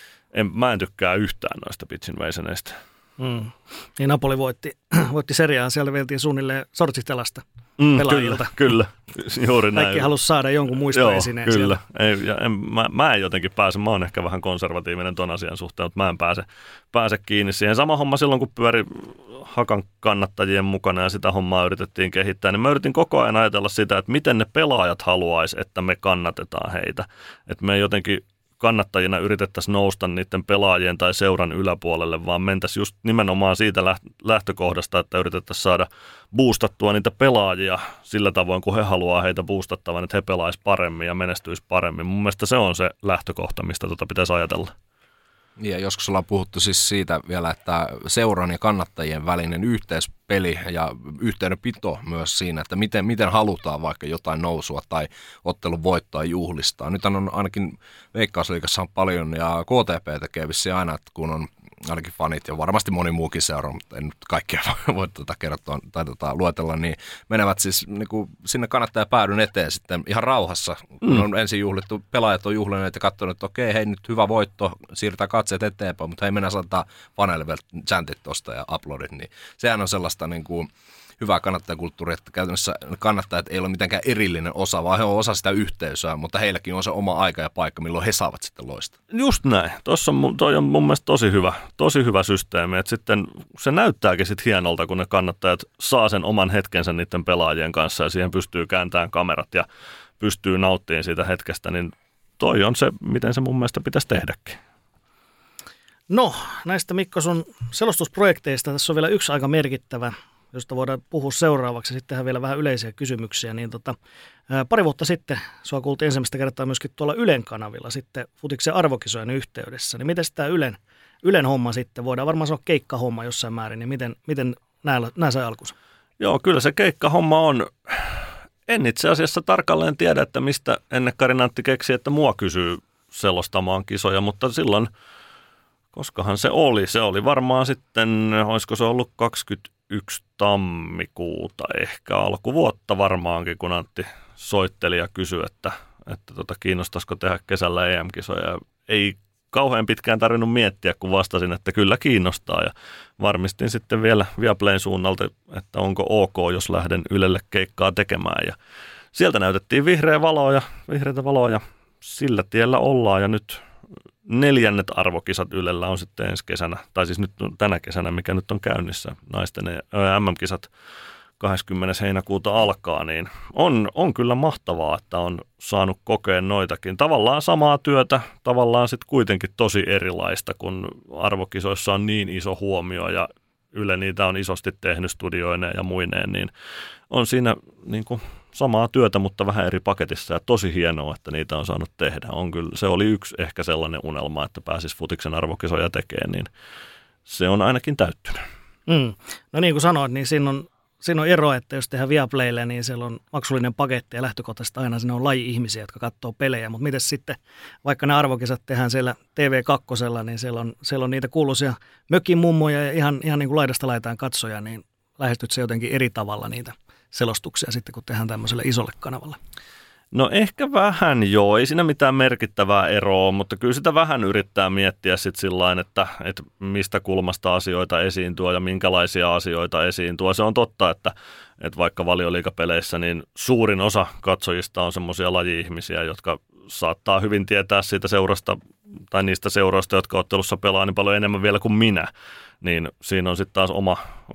mä en tykkää yhtään noista pitch invasioneista. Niin Napoli voitti seriaa, siellä veltiin suunnilleen sortsitelasta pelaajilta. Kyllä, juuri näin. Kaikki halusi saada jonkun muistoesineen kyllä. Siellä. Mä en jotenkin pääse, mä oon ehkä vähän konservatiivinen ton asian suhteen, mutta mä en pääse kiinni siihen. Sama homma silloin, kun pyöri Hakan kannattajien mukana ja sitä hommaa yritettiin kehittää, niin mä yritin koko ajan ajatella sitä, että miten ne pelaajat haluaisi, että me kannatetaan heitä. Että me jotenkin kannattajina yritettäisiin nousta niiden pelaajien tai seuran yläpuolelle, vaan mentäisiin just nimenomaan siitä lähtökohdasta, että yritettäisiin saada boostattua niitä pelaajia sillä tavoin, kun he haluaa heitä boostattavan, että he pelaisivat paremmin ja menestyisi paremmin. Mun mielestä se on se lähtökohta, mistä pitäisi ajatella. Ja joskus ollaan puhuttu siis siitä vielä, että seuran ja kannattajien välinen yhteispeli ja yhteydenpito myös siinä, että miten halutaan vaikka jotain nousua tai ottelun voittoa juhlistaa. Nyt on ainakin Veikkausliigassa on paljon ja KTP tekee vissiin aina, että kun on ainakin fanit ja varmasti moni muukin seura, mutta en nyt kaikkia voi kertoa tai luetella, niin menevät siis niin kuin sinne kannattajapäädyn eteen sitten ihan rauhassa. Kun on ensin juhlittu, pelaajat on juhlineet ja katsonut, että okei, hei nyt hyvä voitto, siirretään katseet eteenpäin, mutta hei mennään saattaa faneille vielä chantit tosta ja uploadit, niin sehän on sellaista niin kuin hyvää kannattajakulttuuria, että käytännössä kannattajat ei ole mitenkään erillinen osa, vaan he on osa sitä yhteisöä, mutta heilläkin on se oma aika ja paikka, milloin he saavat sitten loistaa. Just näin. Toi on mun mielestä tosi hyvä systeemi, että sitten se näyttääkin sitten hienolta, kun ne kannattajat saa sen oman hetkensä niiden pelaajien kanssa ja siihen pystyy kääntämään kamerat ja pystyy nauttimaan siitä hetkestä, niin toi on se, miten se mun mielestä pitäisi tehdäkin. No, näistä Mikko sun selostusprojekteista tässä on vielä yksi aika merkittävä josta voidaan puhua seuraavaksi. Sittenhän vielä vähän yleisiä kysymyksiä. Niin pari vuotta sitten sua kuultiin ensimmäistä kertaa myöskin tuolla Ylen kanavilla sitten futiksen arvokisojen yhteydessä. Niin miten tämä Ylen homma sitten, voidaan varmaan sanoa keikkahomma jossain määrin, niin miten nämä sai alkunsa? Joo, kyllä se keikkahomma on. En itse asiassa tarkalleen tiedä, että mistä Enne-Kari Nantti keksi, että mua kysyy selostamaan kisoja, mutta silloin, koskahan se oli? Se oli varmaan sitten, olisiko se ollut 21 tammikuuta ehkä alkuvuotta varmaankin, kun Antti soitteli ja kysyi, että kiinnostaisiko tehdä kesällä EM-kisoja. Ei kauhean pitkään tarvinnut miettiä, kun vastasin, että kyllä kiinnostaa, ja varmistin sitten vielä Viaplayn suunnalta, että onko ok, jos lähden Ylelle keikkaa tekemään, ja sieltä näytettiin vihreitä valoa, ja sillä tiellä ollaan, ja nyt 4. arvokisat Ylellä on sitten ensi kesänä, tai siis nyt tänä kesänä, mikä nyt on käynnissä, naisten MM-kisat 20. heinäkuuta alkaa, niin on kyllä mahtavaa, että on saanut kokea noitakin. Tavallaan samaa työtä, tavallaan sitten kuitenkin tosi erilaista, kun arvokisoissa on niin iso huomio ja Yle niitä on isosti tehnyt studioineen ja muineen, niin on siinä niin kuin samaa työtä, mutta vähän eri paketissa, ja tosi hienoa, että niitä on saanut tehdä. Se oli yksi ehkä sellainen unelma, että pääsisi futiksen arvokisoja tekemään, niin se on ainakin täyttynyt. No niin kuin sanoit, niin siinä on ero, että jos tehdään Viaplaylle, niin siellä on maksullinen paketti ja lähtökohtaisesti aina siinä on laji-ihmisiä, jotka katsoo pelejä. Mutta miten sitten, vaikka ne arvokisat tehdään siellä TV2, niin siellä on niitä kuuluisia mökin mummoja ja ihan niin kuin laidasta laitaan katsoja, niin lähestyt se jotenkin eri tavalla niitä selostuksia sitten, kun tehdään tämmöiselle isolle kanavalle? No ehkä vähän joo, ei siinä mitään merkittävää eroa, mutta kyllä sitä vähän yrittää miettiä sitten sillain, että mistä kulmasta asioita esiintyy ja minkälaisia asioita esiintyy. Se on totta, että vaikka Valioliigapeleissä niin suurin osa katsojista on semmoisia laji-ihmisiä, jotka saattaa hyvin tietää siitä seurasta tai niistä seuroista, jotka ottelussa pelaa niin paljon enemmän vielä kuin minä, niin siinä on sitten taas oma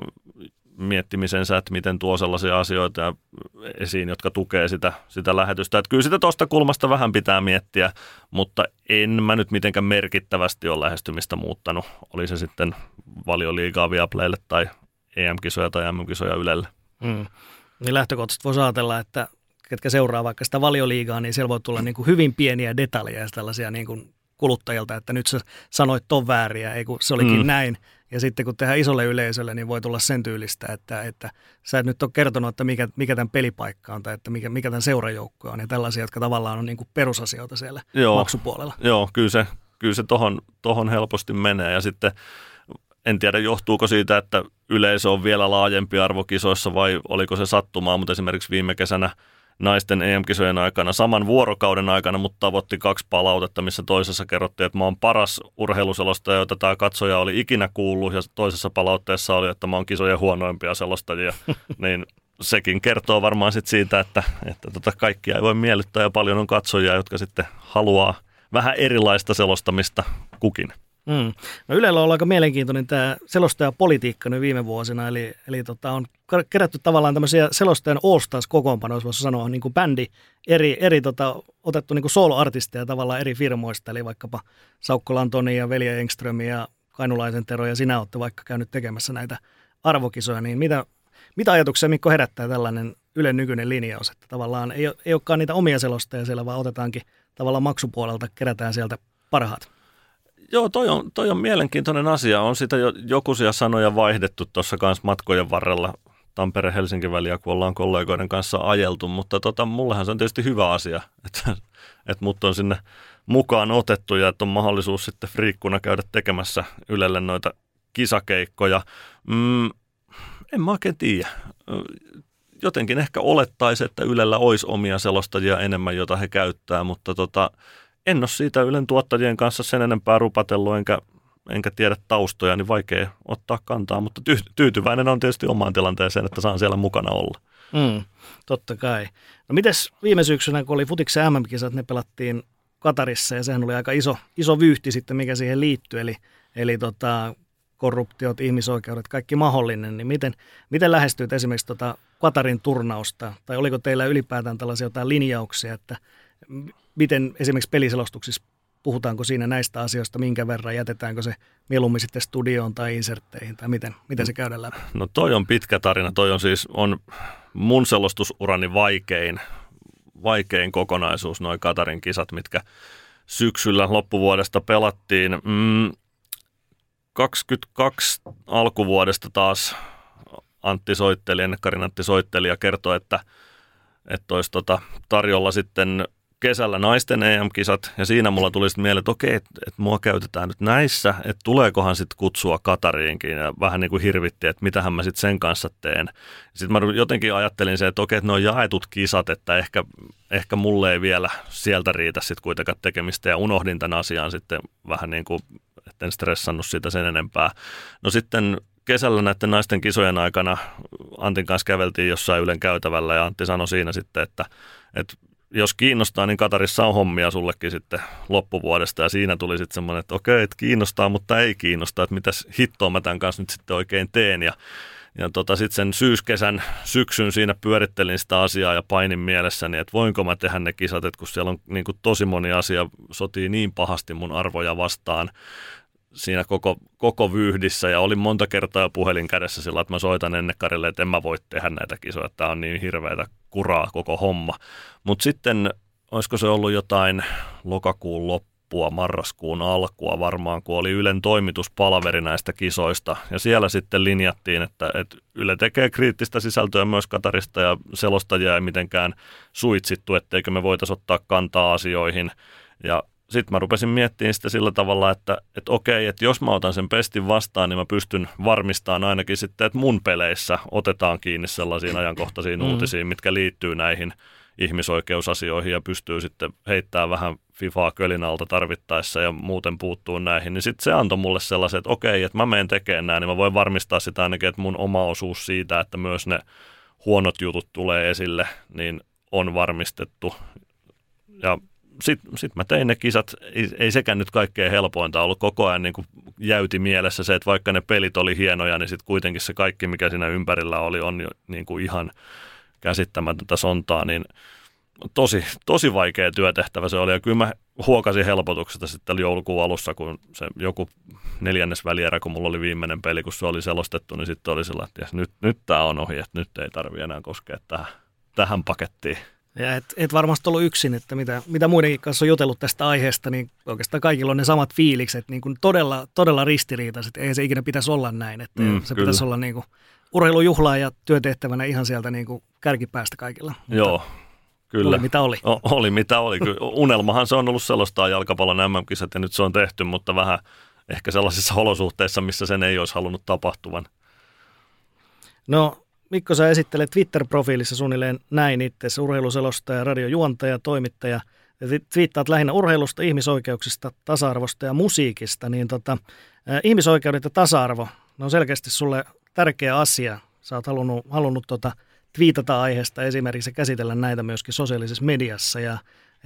miettimisensä, että miten tuo sellaisia asioita esiin, jotka tukee sitä lähetystä. Että kyllä sitä tuosta kulmasta vähän pitää miettiä, mutta en mä nyt mitenkään merkittävästi ole lähestymistä muuttanut. Oli se sitten Valioliigaa Viaplaylle tai EM-kisoja tai MM-kisoja Ylelle. Niin lähtökohtaisesti voisi ajatella, että ketkä seuraa vaikka sitä Valioliigaa, niin siellä voi tulla niin kuin hyvin pieniä detaljeja tällaisia niin kuin kuluttajilta, että nyt sä sanoit ton vääriä, ei kun se olikin näin. Ja sitten kun tehdään isolle yleisölle, niin voi tulla sen tyylistä, että sä et nyt ole kertonut, että mikä tämän pelipaikka on tai että mikä tämän seurajoukko on ja tällaisia, jotka tavallaan on niin kuin perusasioita siellä maksupuolella. Joo, kyllä se tohon helposti menee, ja sitten en tiedä johtuuko siitä, että yleisö on vielä laajempi arvokisoissa vai oliko se sattumaa, mutta esimerkiksi viime kesänä naisten EM-kisojen aikana, saman vuorokauden aikana, mutta tavoitti 2 palautetta, missä toisessa kerrottiin, että mä oon paras urheiluselostaja, jota tämä katsoja oli ikinä kuullut, ja toisessa palautteessa oli, että mä oon kisojen huonoimpia selostajia, niin sekin kertoo varmaan sit siitä, että kaikkia ei voi miellyttää, ja paljon on katsojia, jotka sitten haluaa vähän erilaista selostamista kukin. No Ylellä on aika mielenkiintoinen tämä selostajapolitiikka nyt viime vuosina, eli on kerätty tavallaan tämmöisiä selostajan all-stars-kokoonpanoja, voisi sanoa, niin kuin bändi, otettu niin kuin solo-artisteja tavallaan eri firmoista, eli vaikkapa Saukko Lantoni ja Velja Engström ja Kainulaisen Tero, ja sinä olette vaikka käynyt tekemässä näitä arvokisoja, niin mitä ajatuksia, Mikko, herättää tällainen Ylen nykyinen linjaus, että tavallaan ei olekaan niitä omia selostajia siellä, vaan otetaankin tavallaan maksupuolelta, kerätään sieltä parhaat? Joo, toi on mielenkiintoinen asia. On sitä jo jokuisia sanoja vaihdettu tuossa kanssa matkojen varrella Tampere-Helsinki väliä, kun ollaan kollegoiden kanssa ajeltu, mutta mullehan se on tietysti hyvä asia, että mut on sinne mukaan otettu ja että on mahdollisuus sitten friikkuna käydä tekemässä Ylelle noita kisakeikkoja. En mä oikein tiedä. Jotenkin ehkä olettaisi, että Ylellä olisi omia selostajia enemmän, jota he käyttää, mutta en ole siitä Ylen tuottajien kanssa sen enempää rupatellut, enkä tiedä taustoja, niin vaikea ottaa kantaa, mutta tyytyväinen on tietysti omaan tilanteeseen, että saan siellä mukana olla. Totta kai. No mites viime syksynä, kun oli futiksen MM-kisat, ne pelattiin Katarissa, ja sehän oli aika iso vyyhti sitten, mikä siihen liittyy, eli korruptiot, ihmisoikeudet, kaikki mahdollinen, niin miten lähestyit esimerkiksi Katarin turnausta, tai oliko teillä ylipäätään tällaisia jotain linjauksia, että miten esimerkiksi peliselostuksissa puhutaanko siinä näistä asioista, minkä verran, jätetäänkö se mieluummin sitten studioon tai insertteihin, tai miten se käydään läpi? No toi on pitkä tarina, toi on mun selostusurani vaikein kokonaisuus, noi Katarin kisat, mitkä syksyllä loppuvuodesta pelattiin. 22 alkuvuodesta taas Ennek-Karin Antti soitteli ja kertoi, että olisi tarjolla sitten kesällä naisten EM-kisat, ja siinä mulla tuli sitten mieleen, että okei, että mua käytetään nyt näissä, että tuleekohan sitten kutsua Katariinkin, ja vähän niin kuin hirvitti, että mitähän mä sitten sen kanssa teen. Sitten mä jotenkin ajattelin se, että okei, että ne on jaetut kisat, että ehkä mulle ei vielä sieltä riitä sitten kuitenkaan tekemistä, ja unohdin tämän asian sitten vähän niin kuin, etten stressannut siitä sen enempää. No sitten kesällä näiden naisten kisojen aikana Antin kanssa käveltiin jossain Ylen käytävällä, ja Antti sanoi siinä sitten, että jos kiinnostaa, niin Katarissa on hommia sullekin sitten loppuvuodesta, ja siinä tuli sitten semmoinen, että okei, että kiinnostaa, mutta ei kiinnosta, että mitäs hittoa mä tämän kanssa nyt sitten oikein teen, ja sitten sen syksyn siinä pyörittelin sitä asiaa ja painin mielessäni, että voinko mä tehdä ne kisat, että kun siellä on niin kuin tosi moni asia sotii niin pahasti mun arvoja vastaan siinä koko vyyhdissä, ja olin monta kertaa puhelin kädessä sillä, että mä soitan Ennek-Karille, että en mä voi tehdä näitä kisoja, että tää on niin hirveätä kuraa koko homma. Mutta sitten, olisiko se ollut jotain lokakuun loppua, marraskuun alkua varmaan, kun oli Ylen toimituspalaveri näistä kisoista, ja siellä sitten linjattiin, että Yle tekee kriittistä sisältöä myös Katarista, ja selostajia ei mitenkään suitsittu, etteikö me voitaisiin ottaa kantaa asioihin, ja sitten mä rupesin miettimään sitä sillä tavalla, että okei, että jos mä otan sen pestin vastaan, niin mä pystyn varmistamaan ainakin sitten, että mun peleissä otetaan kiinni sellaisiin ajankohtaisiin uutisiin, mitkä liittyy näihin ihmisoikeusasioihin, ja pystyy sitten heittämään vähän FIFAa kölin alta tarvittaessa ja muuten puuttuu näihin. Niin sitten se antoi mulle sellaisen, että okei, että mä menen tekemään näin, niin mä voin varmistaa sitä ainakin, että mun oma osuus siitä, että myös ne huonot jutut tulee esille, niin on varmistettu. Ja Sitten mä tein ne kisat, ei sekään nyt kaikkein helpointa ollut, koko ajan niin kuin jäyti mielessä se, että vaikka ne pelit oli hienoja, niin sitten kuitenkin se kaikki, mikä siinä ympärillä oli, on jo niin kuin ihan käsittämätöntä sontaa, niin tosi vaikea työtehtävä se oli, ja kyllä mä huokasin helpotuksesta sitten joulukuun alussa, kun se joku 4. välierä, kun mulla oli viimeinen peli, kun se oli selostettu, niin sitten oli sellainen, että nyt tämä on ohi, että nyt ei tarvitse enää koskea tähän pakettiin. Ja et varmasti ollut yksin, että mitä muidenkin kanssa on jutellut tästä aiheesta, niin oikeastaan kaikilla on ne samat fiilikset, niin kuin todella ristiriitaiset. Ei se ikinä pitäisi olla näin, että se kyllä. Pitäisi olla niin kuin urheilujuhlaa ja työtehtävänä ihan sieltä niin kuin kärkipäästä kaikilla. Joo, kyllä. Oli mitä oli. Oli mitä oli. Unelmahan se on ollut selostaa jalkapallon MM-kisat, ja nyt se on tehty, mutta vähän ehkä sellaisissa olosuhteissa, missä sen ei olisi halunnut tapahtuvan. No, Mikko, sä esittelet Twitter-profiilissa suunnilleen näin itse, urheiluselostaja, radiojuontaja, toimittaja. Twiittaat lähinnä urheilusta, ihmisoikeuksista, tasa-arvosta ja musiikista. Niin ihmisoikeudet ja tasa-arvo, ne on selkeästi sulle tärkeä asia. Sä oot halunnut twiitata aiheesta esimerkiksi ja käsitellä näitä myöskin sosiaalisessa mediassa. Ja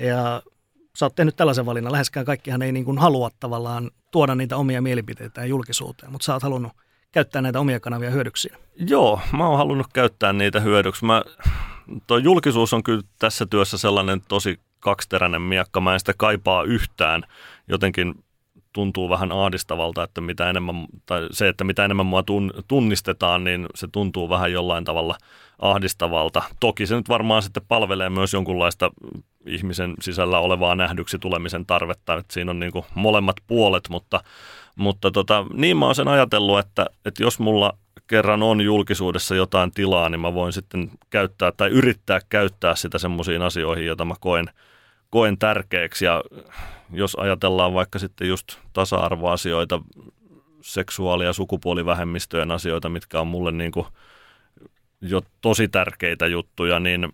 sä oot tehnyt tällaisen valinnan. Läheskään kaikkihan ei niin kuin halua tavallaan tuoda niitä omia mielipiteitään julkisuuteen, mutta sä oot halunnut käyttää näitä omia kanavia hyödyksiin. Joo, mä oon halunnut käyttää niitä hyödyksi. Tuo julkisuus on kyllä tässä työssä sellainen tosi kaksiteräinen miekka. Mä en sitä kaipaa yhtään. Jotenkin tuntuu vähän ahdistavalta, että mitä enemmän mua tunnistetaan, niin se tuntuu vähän jollain tavalla ahdistavalta. Toki se nyt varmaan sitten palvelee myös jonkunlaista ihmisen sisällä olevaa nähdyksi tulemisen tarvetta, että siinä on niin kuin molemmat puolet, mutta niin mä oon sen ajatellut, että jos mulla kerran on julkisuudessa jotain tilaa, niin mä voin sitten käyttää tai yrittää käyttää sitä semmoisiin asioihin, joita mä koen tärkeäksi. Ja jos ajatellaan vaikka sitten just tasa-arvoasioita, seksuaali- ja sukupuolivähemmistöjen asioita, mitkä on mulle niin kuin jo tosi tärkeitä juttuja, niin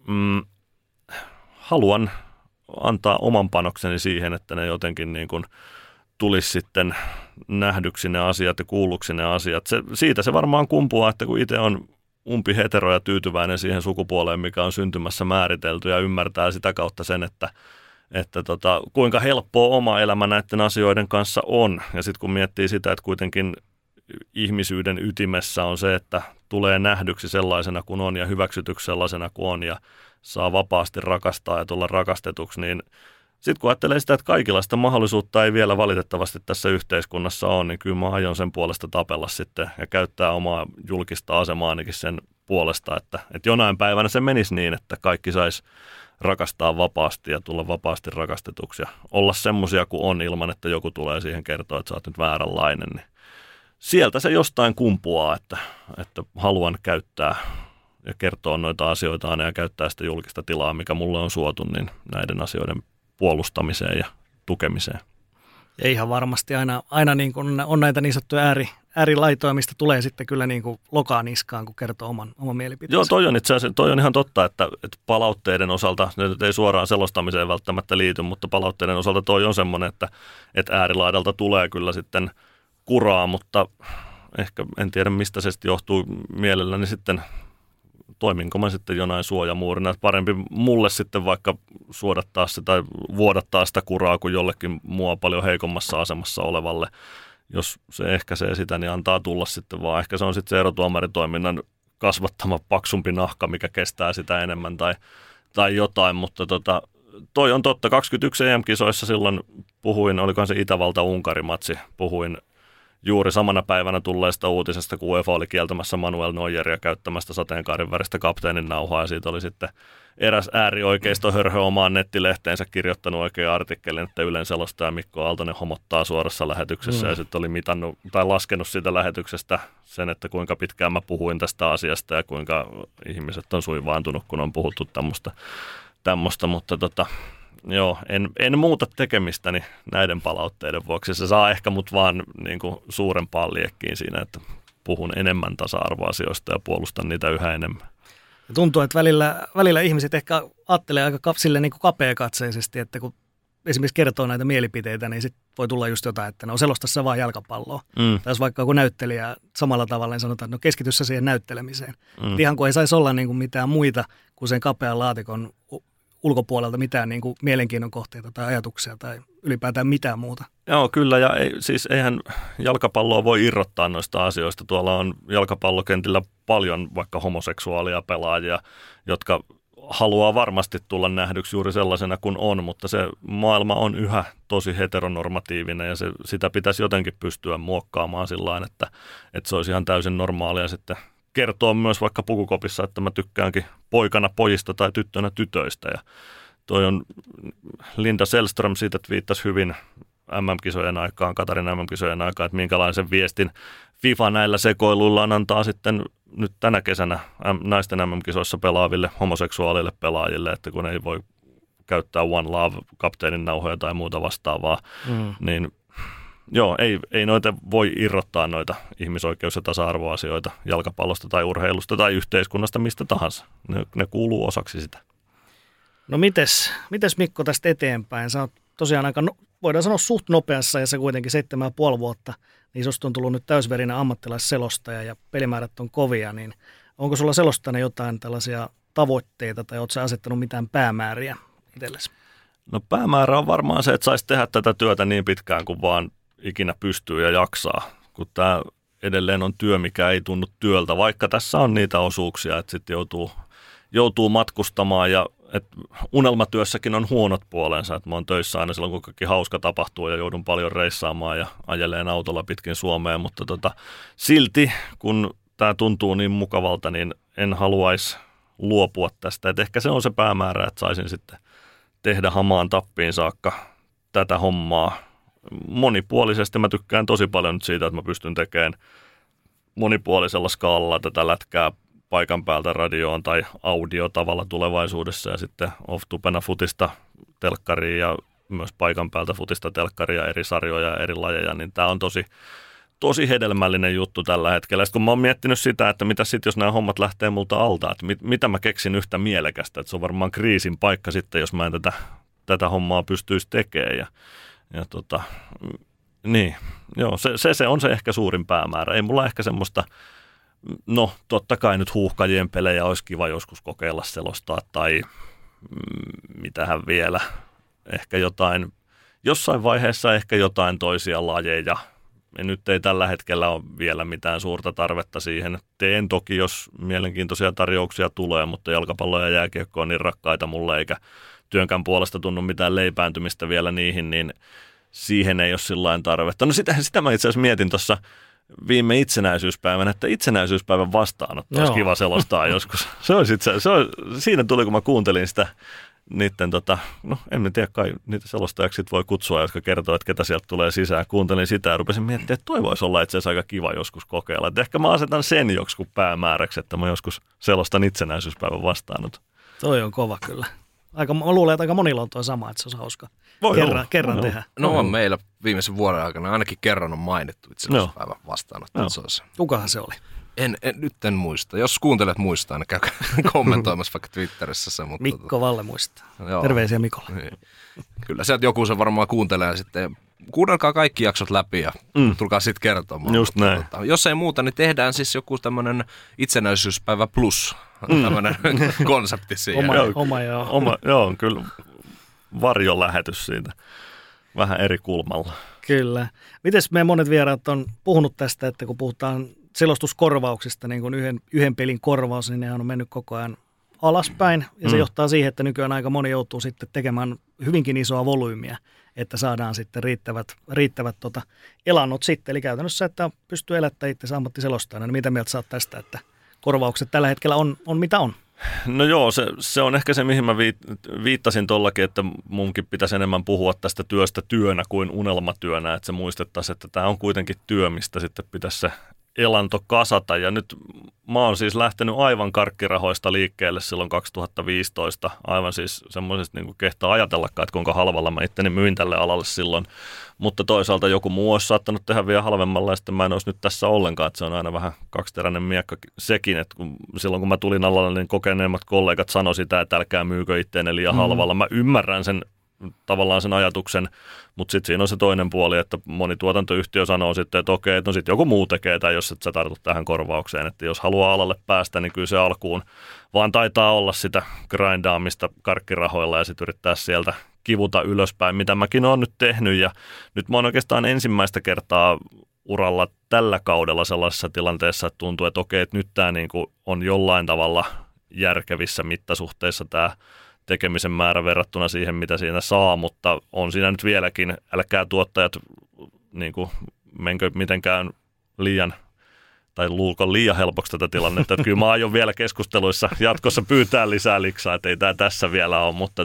haluan antaa oman panokseni siihen, että ne jotenkin niin kuin tulisi sitten nähdyksi ne asiat ja kuulluksi ne asiat. Siitä se varmaan kumpuaa, että kun itse on umpihetero ja tyytyväinen siihen sukupuoleen, mikä on syntymässä määritelty, ja ymmärtää sitä kautta sen, että kuinka helppoa oma elämä näiden asioiden kanssa on. Ja sitten kun miettii sitä, että kuitenkin ihmisyyden ytimessä on se, että tulee nähdyksi sellaisena kuin on ja hyväksytyksi sellaisena kuin on ja saa vapaasti rakastaa ja tulla rakastetuksi, niin sitten kun ajattelee sitä, että kaikilla sitä mahdollisuutta ei vielä valitettavasti tässä yhteiskunnassa ole, niin kyllä mä aion sen puolesta tapella sitten ja käyttää omaa julkista asemaa ainakin sen puolesta, että jonain päivänä se menisi niin, että kaikki sais rakastaa vapaasti ja tulla vapaasti rakastetuksi ja olla semmoisia kuin on ilman, että joku tulee siihen kertoa, että sä oot nyt vääränlainen. Niin sieltä se jostain kumpuaa, että haluan käyttää ja kertoa noita asioita ja käyttää sitä julkista tilaa, mikä mulle on suotu, niin näiden asioiden puolustamiseen ja tukemiseen. Ja ihan varmasti aina niin kuin on näitä niin sanottuja äärilaitoja, mistä tulee sitten kyllä niin kuin lokaa niskaan, kun kertoo oman mielipiteensä. Joo, toi on itse asiassa, toi on ihan totta, että palautteiden osalta, ne nyt ei suoraan selostamiseen välttämättä liity, mutta palautteiden osalta toi on semmoinen, että äärilaidalta tulee kyllä sitten kuraa, mutta ehkä en tiedä mistä se sitten johtuu mielelläni sitten. Toiminko mä sitten jonain suojamuurina, että parempi mulle sitten vaikka suodattaa sitä tai vuodattaa sitä kuraa kuin jollekin mua paljon heikommassa asemassa olevalle. Jos se ehkäisee sitä, niin antaa tulla sitten vaan. Ehkä se on sitten se erotuomaritoiminnan kasvattama paksumpi nahka, mikä kestää sitä enemmän tai jotain, mutta toi on totta. 21 EM-kisoissa silloin puhuin, olikohan se Itävalta-Unkari-matsi, puhuin juuri samana päivänä tulleesta uutisesta, kun UEFA oli kieltämässä Manuel Neueria käyttämästä sateenkaarin väristä kapteenin nauhaa, ja siitä oli sitten eräs äärioikeisto hörhö omaan nettilehteensä kirjoittanut oikein artikkelin, että Ylen selostaja Mikko Aaltonen homottaa suorassa lähetyksessä, ja sitten oli mitannut tai laskenut siitä lähetyksestä sen, että kuinka pitkään mä puhuin tästä asiasta, ja kuinka ihmiset on suivaantunut, kun on puhuttu tämmöistä, mutta joo, en muuta tekemistäni näiden palautteiden vuoksi. Se saa ehkä mut vaan niin kuin suurempaan liekkiin siinä, että puhun enemmän tasa-arvoasioista ja puolustan niitä yhä enemmän. Ja tuntuu, että välillä ihmiset ehkä ajattelee aika silleen niin kuin kapeakatseisesti, että kun esimerkiksi kertoo näitä mielipiteitä, niin sitten voi tulla just jotain, että no selosta sä vaan jalkapalloa. Tai jos vaikka joku näyttelijä samalla tavalla, niin sanotaan, että no keskity sä siihen näyttelemiseen. Ihan kuin ei saisi olla niin kuin mitään muita kuin sen kapean laatikon ulkopuolelta mitään niin kuin mielenkiinnon kohteita tai ajatuksia tai ylipäätään mitään muuta. Joo, kyllä, ja eihän jalkapalloa voi irrottaa noista asioista. Tuolla on jalkapallokentillä paljon vaikka homoseksuaalia pelaajia, jotka haluaa varmasti tulla nähdyksi juuri sellaisena kuin on, mutta se maailma on yhä tosi heteronormatiivinen ja sitä pitäisi jotenkin pystyä muokkaamaan sillain, että se olisi ihan täysin normaalia sitten kertoo myös vaikka pukukopissa, että mä tykkäänkin poikana pojista tai tyttönä tytöistä. Ja toi on Linda Sällström siitä twiittasi hyvin MM-kisojen aikaan, Katarin MM-kisojen aikaan, että minkälaisen viestin FIFA näillä sekoiluillaan antaa sitten nyt tänä kesänä naisten MM-kisoissa pelaaville homoseksuaalille pelaajille, että kun ei voi käyttää One Love-kapteenin nauhoja tai muuta vastaavaa, niin joo, ei noita voi irrottaa noita ihmisoikeus- ja tasa-arvoasioita jalkapallosta tai urheilusta tai yhteiskunnasta mistä tahansa. Ne kuuluu osaksi sitä. No mites Mikko tästä eteenpäin? Sä oot tosiaan aika, voidaan sanoa suht nopeassa ja se kuitenkin 7,5 vuotta, niin susta on tullut nyt täysverinen ammattilaisselostaja ja pelimäärät on kovia, niin onko sulla selostajana jotain tällaisia tavoitteita tai ootko sä asettanut mitään päämääriä itsellesi? No päämäärä on varmaan se, että saisi tehdä tätä työtä niin pitkään kuin vaan ikinä pystyy ja jaksaa, kun tämä edelleen on työ, mikä ei tunnu työltä, vaikka tässä on niitä osuuksia, että sitten joutuu matkustamaan ja unelmatyössäkin on huonot puolensa, että mä oon töissä aina silloin, kun kaikki hauska tapahtuu ja joudun paljon reissaamaan ja ajeleen autolla pitkin Suomeen, mutta silti kun tämä tuntuu niin mukavalta, niin en haluaisi luopua tästä, että ehkä se on se päämäärä, että saisin sitten tehdä hamaan tappiin saakka tätä hommaa monipuolisesti. Mä tykkään tosi paljon nyt siitä, että mä pystyn tekemään monipuolisella skaalalla tätä lätkää paikan päältä radioon tai audiotavalla tulevaisuudessa ja sitten off-tupena futista telkkariin ja myös paikan päältä futista telkkaria, eri sarjoja ja eri lajeja, niin tämä on tosi hedelmällinen juttu tällä hetkellä. Sitten kun mä oon miettinyt sitä, että mitä sitten, jos nämä hommat lähtee multa alta, että mitä mä keksin yhtä mielekästä, että se on varmaan kriisin paikka sitten, jos mä en tätä hommaa pystyisi tekemään niin, joo, se on se ehkä suurin päämäärä. Ei mulla ehkä semmoista, no totta kai nyt huuhkajien pelejä olisi kiva joskus kokeilla selostaa tai mitähän vielä, ehkä jotain, jossain vaiheessa ehkä jotain toisia lajeja. Ja nyt ei tällä hetkellä ole vielä mitään suurta tarvetta siihen. Teen toki, jos mielenkiintoisia tarjouksia tulee, mutta jalkapallo ja jääkiekko on niin rakkaita mulle, eikä työnkään puolesta tunnu mitään leipääntymistä vielä niihin, niin siihen ei ole sillain tarvetta. No sitä mä itse asiassa mietin tuossa viime itsenäisyyspäivänä, että itsenäisyyspäivän vastaanotto olisi kiva selostaa joskus. Siinä tuli, kun mä kuuntelin sitä niiden, no en tiedä kai niitä selostajaksi voi kutsua, jotka kertoo, että ketä sieltä tulee sisään. Kuuntelin sitä ja rupesin miettimään, että toi voisi olla itse asiassa aika kiva joskus kokeilla. Että ehkä mä asetan sen joskus päämääräksi, että mä joskus selostan itsenäisyyspäivän vastaanoton. Toi on kova kyllä. Mä luulen, että aika monilla on tuo sama, että se olisi hauska kerran tehdä. No on meillä viimeisen vuoden aikana ainakin kerran on mainittu itsenäisyyspäivän vastaanotto. Kukahan se oli? Nyt en muista. Jos kuuntelet muistaa, niin käy kommentoimassa vaikka Twitterissä se. Mutta Mikko Valle muistaa. Joo. Terveisiä Mikolle. Niin. Kyllä sieltä joku se varmaan kuuntelee ja sitten kuunnelkaa kaikki jaksot läpi ja tulkaa sitten kertomaan. Just näin. Jos ei muuta, niin tehdään siis joku tämmöinen itsenäisyyspäivä plus tämmöinen konsepti siihen. Joo, kyllä varjolähetys siitä. Vähän eri kulmalla. Kyllä. Mites meidän monet vieraat on puhunut tästä, että kun puhutaan selostuskorvauksista, niin kuin yhden pelin korvaus, niin ne on mennyt koko ajan alaspäin. Ja se johtaa siihen, että nykyään aika moni joutuu sitten tekemään hyvinkin isoa volyymiä, että saadaan sitten riittävät elannot sitten. Eli käytännössä, että pystyy elättämään itse ammattiselostajana. Niin mitä mieltä sä oot tästä, että korvaukset tällä hetkellä on mitä on? No joo, se on ehkä se, mihin mä viittasin tollakin, että munkin pitäisi enemmän puhua tästä työstä työnä kuin unelmatyönä, että se muistettaisiin, että tämä on kuitenkin työ, mistä sitten pitäisi se elanto kasata. Ja nyt mä oon siis lähtenyt aivan karkkirahoista liikkeelle silloin 2015, aivan siis semmoisesta niin kuin kehtaa ajatellakaan, että kuinka halvalla mä itteni myin tälle alalle silloin. Mutta toisaalta joku muu olisi saattanut tehdä vielä halvemmalla ja sitten mä en olisi nyt tässä ollenkaan, että se on aina vähän kaksiteräinen miekka sekin, että silloin kun mä tulin alalle, niin kokeneemmat kollegat sanoi sitä, että älkää myykö itteenne liian halvalla. Mä ymmärrän sen tavallaan sen ajatuksen, mutta sitten siinä on se toinen puoli, että moni tuotantoyhtiö sanoo sitten, että okei, että no sitten joku muu tekee tai jos et sä tartut tähän korvaukseen, että jos haluaa alalle päästä, niin kyllä se alkuun vaan taitaa olla sitä grindaamista karkkirahoilla ja sitten yrittää sieltä kivuta ylöspäin, mitä mäkin olen nyt tehnyt ja nyt mä oon oikeastaan ensimmäistä kertaa uralla tällä kaudella sellaisessa tilanteessa, että tuntuu, että okei, että nyt tämä niinku on jollain tavalla järkevissä mittasuhteissa tämä tekemisen määrä verrattuna siihen, mitä siinä saa, mutta on siinä nyt vieläkin, älkää tuottajat niin kuin, menkö mitenkään liian tai luulko liian helpoksi tätä tilannetta, että kyllä mä aion vielä keskusteluissa jatkossa pyytää lisää liksaa, että ei tämä tässä vielä ole, mutta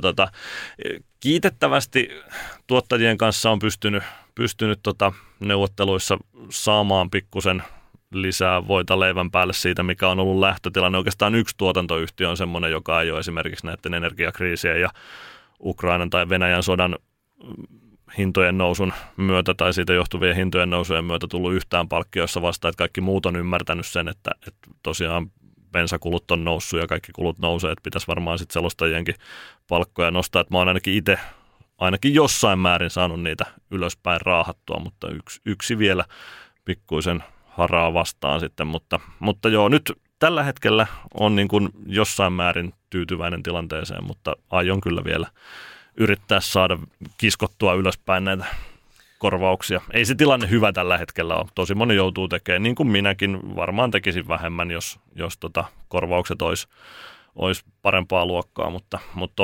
kiitettävästi tuottajien kanssa on pystynyt neuvotteluissa saamaan pikkusen lisää voita leivän päälle siitä, mikä on ollut lähtötilanne. Oikeastaan yksi tuotantoyhtiö on semmoinen, joka ei ole esimerkiksi näiden energiakriisien ja Ukrainan tai Venäjän sodan hintojen nousun myötä tai siitä johtuvien hintojen nousujen myötä tullut yhtään palkkioissa vastaan, että kaikki muut on ymmärtänyt sen, että tosiaan bensakulut on noussut ja kaikki kulut nousee, että pitäisi varmaan sitten selostajienkin palkkoja nostaa, että mä oon ainakin itse ainakin jossain määrin saanut niitä ylöspäin raahattua, mutta yksi vielä pikkuisen haraa vastaan sitten, mutta joo, nyt tällä hetkellä on niin kuin jossain määrin tyytyväinen tilanteeseen, mutta aion kyllä vielä yrittää saada kiskottua ylöspäin näitä korvauksia. Ei se tilanne hyvä tällä hetkellä ole. Tosi moni joutuu tekemään, niin kuin minäkin varmaan tekisin vähemmän, jos korvaukset olisi parempaa luokkaa, mutta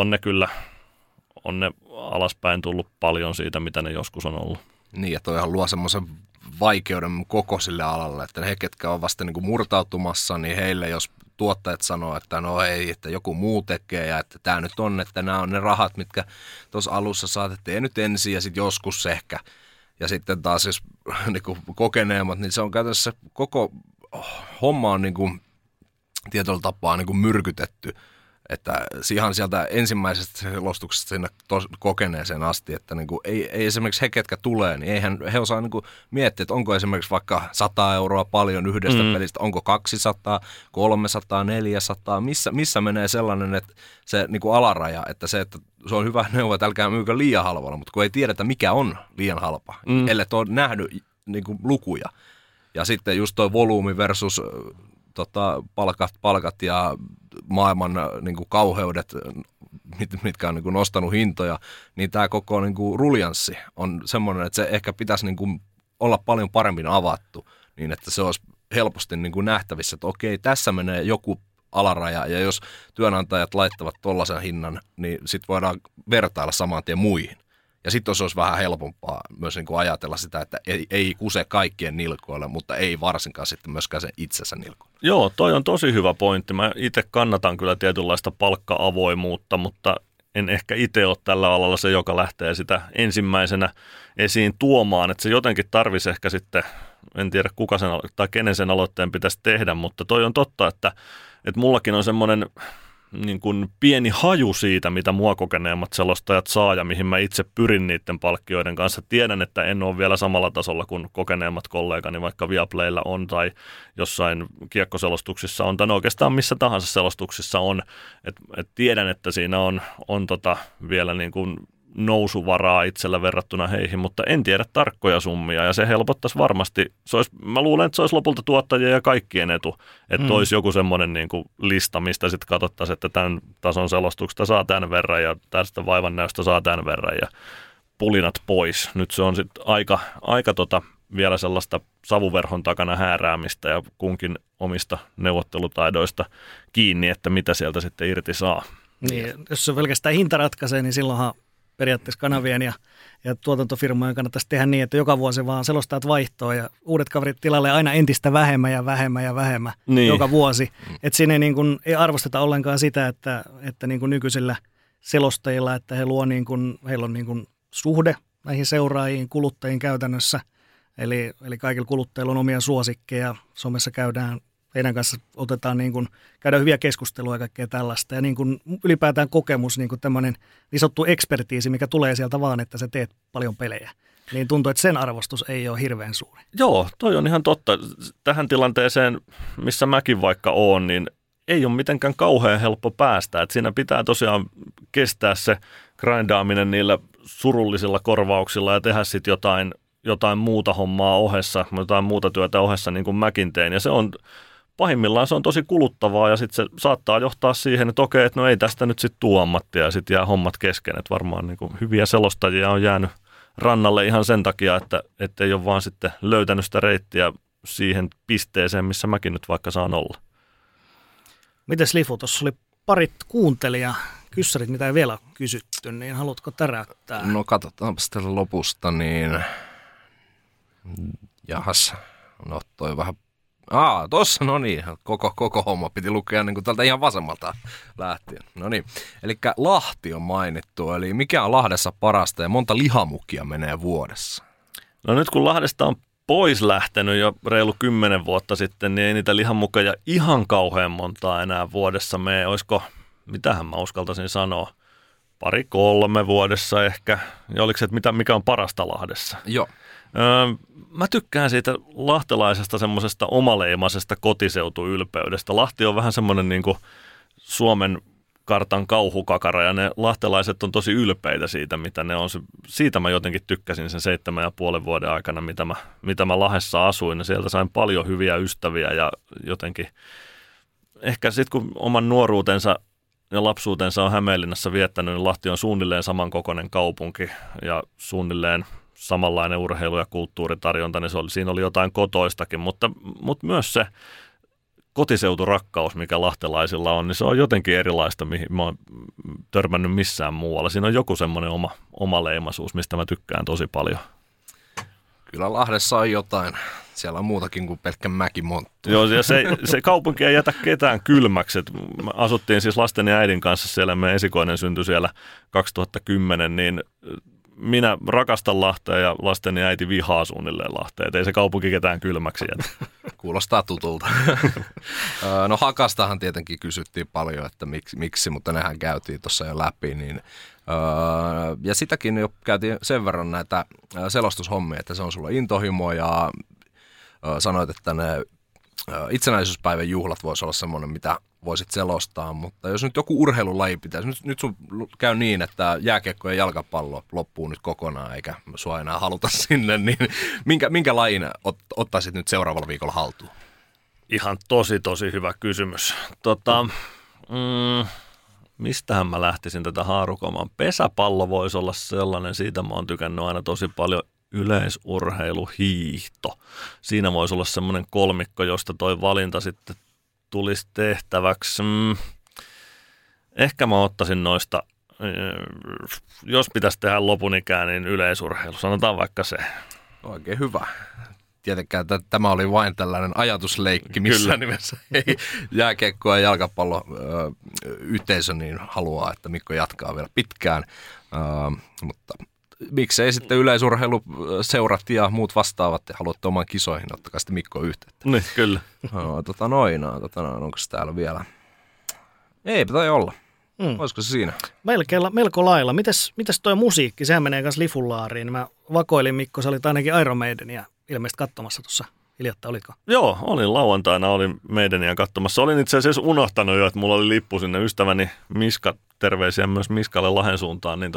on ne alaspäin tullut paljon siitä, mitä ne joskus on ollut. Niin, ja toihan luo semmoisen vaikeuden koko sille alalle, että he, ketkä on vasta niin kuin murtautumassa, niin heille, jos tuottajat sanoo, että no ei, että joku muu tekee ja että tämä nyt on, että nämä on ne rahat, mitkä tuossa alussa saatettiin nyt ensin ja sitten joskus ehkä. Ja sitten taas jos niin kuin kokeneemmat, niin se on käytännössä koko homma on niin kuin tietyllä tapaa niin kuin myrkytetty. Että ihan sieltä ensimmäisestä selostuksesta sinne kokeneeseen asti, että niin kuin ei esimerkiksi he, ketkä tulee, niin eihän he osaa niin kuin miettiä, että onko esimerkiksi vaikka 100 euroa paljon yhdestä pelistä, onko 200, 300, 400, missä menee sellainen, että se niin kuin alaraja, että se on hyvä neuvo, että älkää myykö liian halvalla, mutta kun ei tiedetä, mikä on liian halpa, ellei ole nähnyt niin kuin lukuja. Ja sitten just toi volyymi versus palkat ja maailman niin kuin kauheudet, mitkä on niin kuin nostanut hintoja, niin tämä koko niin kuin ruljanssi on semmoinen, että se ehkä pitäisi niin kuin olla paljon paremmin avattu, niin että se olisi helposti niin kuin nähtävissä, että okei, tässä menee joku alaraja, ja jos työnantajat laittavat tollaisen hinnan, niin sitten voidaan vertailla saman tien muihin. Ja sitten se olisi vähän helpompaa myös niin kuin ajatella sitä, että ei kuse kaikkien nilkoille, mutta ei varsinkaan sitten myöskään sen itsensä nilkoille. Joo, toi on tosi hyvä pointti. Mä itse kannatan kyllä tietynlaista palkka-avoimuutta, mutta en ehkä itse ole tällä alalla se, joka lähtee sitä ensimmäisenä esiin tuomaan. Että se jotenkin tarvisi ehkä sitten, en tiedä kuka sen tai kenen sen aloitteen pitäisi tehdä, mutta toi on totta, että mullakin on semmoinen niin kuin pieni haju siitä, mitä mua kokeneemmat selostajat saa ja mihin mä itse pyrin niiden palkkioiden kanssa. Tiedän, että en ole vielä samalla tasolla kuin kokeneemmat kollegani, vaikka Viaplaylla on tai jossain kiekkoselostuksissa on, tai oikeastaan missä tahansa selostuksissa on. Et tiedän, että siinä on vielä niin kuin nousuvaraa itsellä verrattuna heihin, mutta en tiedä tarkkoja summia ja se helpottaisi varmasti. Mä luulen, että se olisi lopulta tuottajien ja kaikkien etu, että olisi joku semmoinen niin kuin lista, mistä sitten katsottaisiin, että tämän tason selostuksesta saa tämän verran ja tästä vaivannäöstä saa tämän verran ja pulinat pois. Nyt se on sitten aika vielä sellaista savuverhon takana hääräämistä ja kunkin omista neuvottelutaidoista kiinni, että mitä sieltä sitten irti saa. Niin, jos se pelkästään hinta ratkaisee, niin silloinhan periaatteessa kanavien ja tuotantofirmojen kannattaisi tehdä niin, että joka vuosi vaan selostajat vaihtoo ja uudet kaverit tilalle aina entistä vähemmän ja vähemmän ja vähemmän joka vuosi. Että siinä ei arvosteta ollenkaan sitä, että niin kuin nykyisillä selostajilla, että heillä on niin kuin suhde näihin seuraajiin, kuluttajiin käytännössä. Eli kaikilla kuluttajilla on omia suosikkeja, somessa käydään heidän kanssa käydään hyviä keskustelua ja kaikkea tällaista. Ja niin kuin ylipäätään kokemus, niin kuin tämmöinen niin sanottu ekspertiisi, mikä tulee sieltä vaan, että sä teet paljon pelejä. Niin tuntuu, että sen arvostus ei ole hirveän suuri. Joo, toi on ihan totta. Tähän tilanteeseen, missä mäkin vaikka oon, niin ei ole mitenkään kauhean helppo päästä. Että siinä pitää tosiaan kestää se grindaaminen niillä surullisilla korvauksilla ja tehdä sitten jotain muuta hommaa ohessa, jotain muuta työtä ohessa, niin kuin mäkin tein. Ja se on pahimmillaan se on tosi kuluttavaa ja sitten se saattaa johtaa siihen, että okei, että no ei tästä nyt sitten tuu ammattia ja sitten jää hommat kesken. Että varmaan niin kuin hyviä selostajia on jäänyt rannalle ihan sen takia, että ei ole vaan sitten löytänyt sitä reittiä siihen pisteeseen, missä mäkin nyt vaikka saan olla. Mites Lifu, tuossa oli parit kyssärit, mitä ei vielä ole kysytty, niin haluatko täräyttää? No katsotaanpa sitten lopusta, niin jahas, no toi vähän, tossa, no niin, koko homma piti lukea niin kuin tältä ihan vasemmalta lähtien. No niin, eli Lahti on mainittu, eli mikä on Lahdessa parasta ja monta lihamukia menee vuodessa? No nyt kun Lahdesta on pois lähtenyt jo reilu 10 vuotta sitten, niin ei niitä lihamukeja ihan kauhean montaa enää vuodessa mene. Olisiko, mitähän mä uskaltaisin sanoa, 2-3 vuodessa ehkä. Ja oliko se, että mikä on parasta Lahdessa? Joo. Mä tykkään siitä lahtelaisesta semmoisesta omaleimaisesta kotiseutuylpeydestä. Lahti on vähän semmoinen niin kuin Suomen kartan kauhukakara ja ne lahtelaiset on tosi ylpeitä siitä, mitä ne on. Siitä mä jotenkin tykkäsin sen 7,5 vuoden aikana, mitä mä Lahdessa asuin. Ja sieltä sain paljon hyviä ystäviä ja jotenkin ehkä sitten kun oman nuoruutensa ja lapsuutensa on Hämeenlinnassa viettänyt, niin Lahti on suunnilleen samankokoinen kaupunki ja suunnilleen samanlainen urheilu- ja kulttuuritarjonta, niin siinä oli jotain kotoistakin, mutta myös se kotiseuturakkaus, mikä lahtelaisilla on, niin se on jotenkin erilaista, mihin mä oon törmännyt missään muualla. Siinä on joku semmoinen oma leimaisuus, mistä mä tykkään tosi paljon. Kyllä Lahdessa on jotain. Siellä on muutakin kuin pelkkä mäkimonttu. Joo, ja se kaupunki ei jätä ketään kylmäksi. Me asuttiin siis lasten ja äidin kanssa siellä, meidän esikoinen syntyi siellä 2010, niin minä rakastan Lahtea ja lasteni äiti vihaa suunnilleen Lahtea. Ei se kaupunki ketään kylmäksi jätä. Kuulostaa tutulta. No Hakastahan tietenkin kysyttiin paljon, että miksi, mutta nehän käytiin tuossa jo läpi. Niin, ja sitäkin jo käytiin sen verran näitä selostushommia, että se on sulla intohimo ja sanoit, että ne itsenäisyyspäivän juhlat voisi olla semmoinen, mitä voisit selostaa, mutta jos nyt joku urheilulaji pitäisi, nyt sun käy niin, että jääkiekko ja jalkapallo loppuu nyt kokonaan, eikä sua enää haluta sinne, niin minkä lajin ottaisit nyt seuraavalla viikolla haltuun? Ihan tosi hyvä kysymys. Mistähän mä lähtisin tätä haarukomaan? Pesäpallo voisi olla sellainen, siitä mä oon tykännyt aina tosi paljon. Yleisurheilu, hiihto. Siinä voisi olla semmoinen kolmikko, josta toi valinta sitten tulisi tehtäväksi? Ehkä mä ottaisin noista, jos pitäisi tehdä lopun ikään, niin yleisurheilu. Sanotaan vaikka se. Oikein hyvä. Tietenkään tämä oli vain tällainen ajatusleikki, missään nimessä ei jääkiekko ja jalkapallo yhteisö niin haluaa, että Mikko jatkaa vielä pitkään, mutta miksei sitten yleisurheiluseurat ja muut vastaavat ja haluatte oman kisoihin, ottakaa sitten Mikko yhteyttä. Niin, kyllä. Onko täällä vielä? Eipä tai olla. Olisiko se siinä? Melko lailla. Mites toi musiikki? Sehän menee myös lifullaariin. Mä vakoilin, Mikko, sä olit ainakin Iron Maidenia ilmeisesti katsomassa tuossa hiljattain, olitko? Joo, olin lauantaina, olin Maidenia katsomassa. Olin itse asiassa unohtanut jo, että mulla oli lippu sinne ystäväni Miska, terveisiä myös Miskalle Lahden suuntaan, niin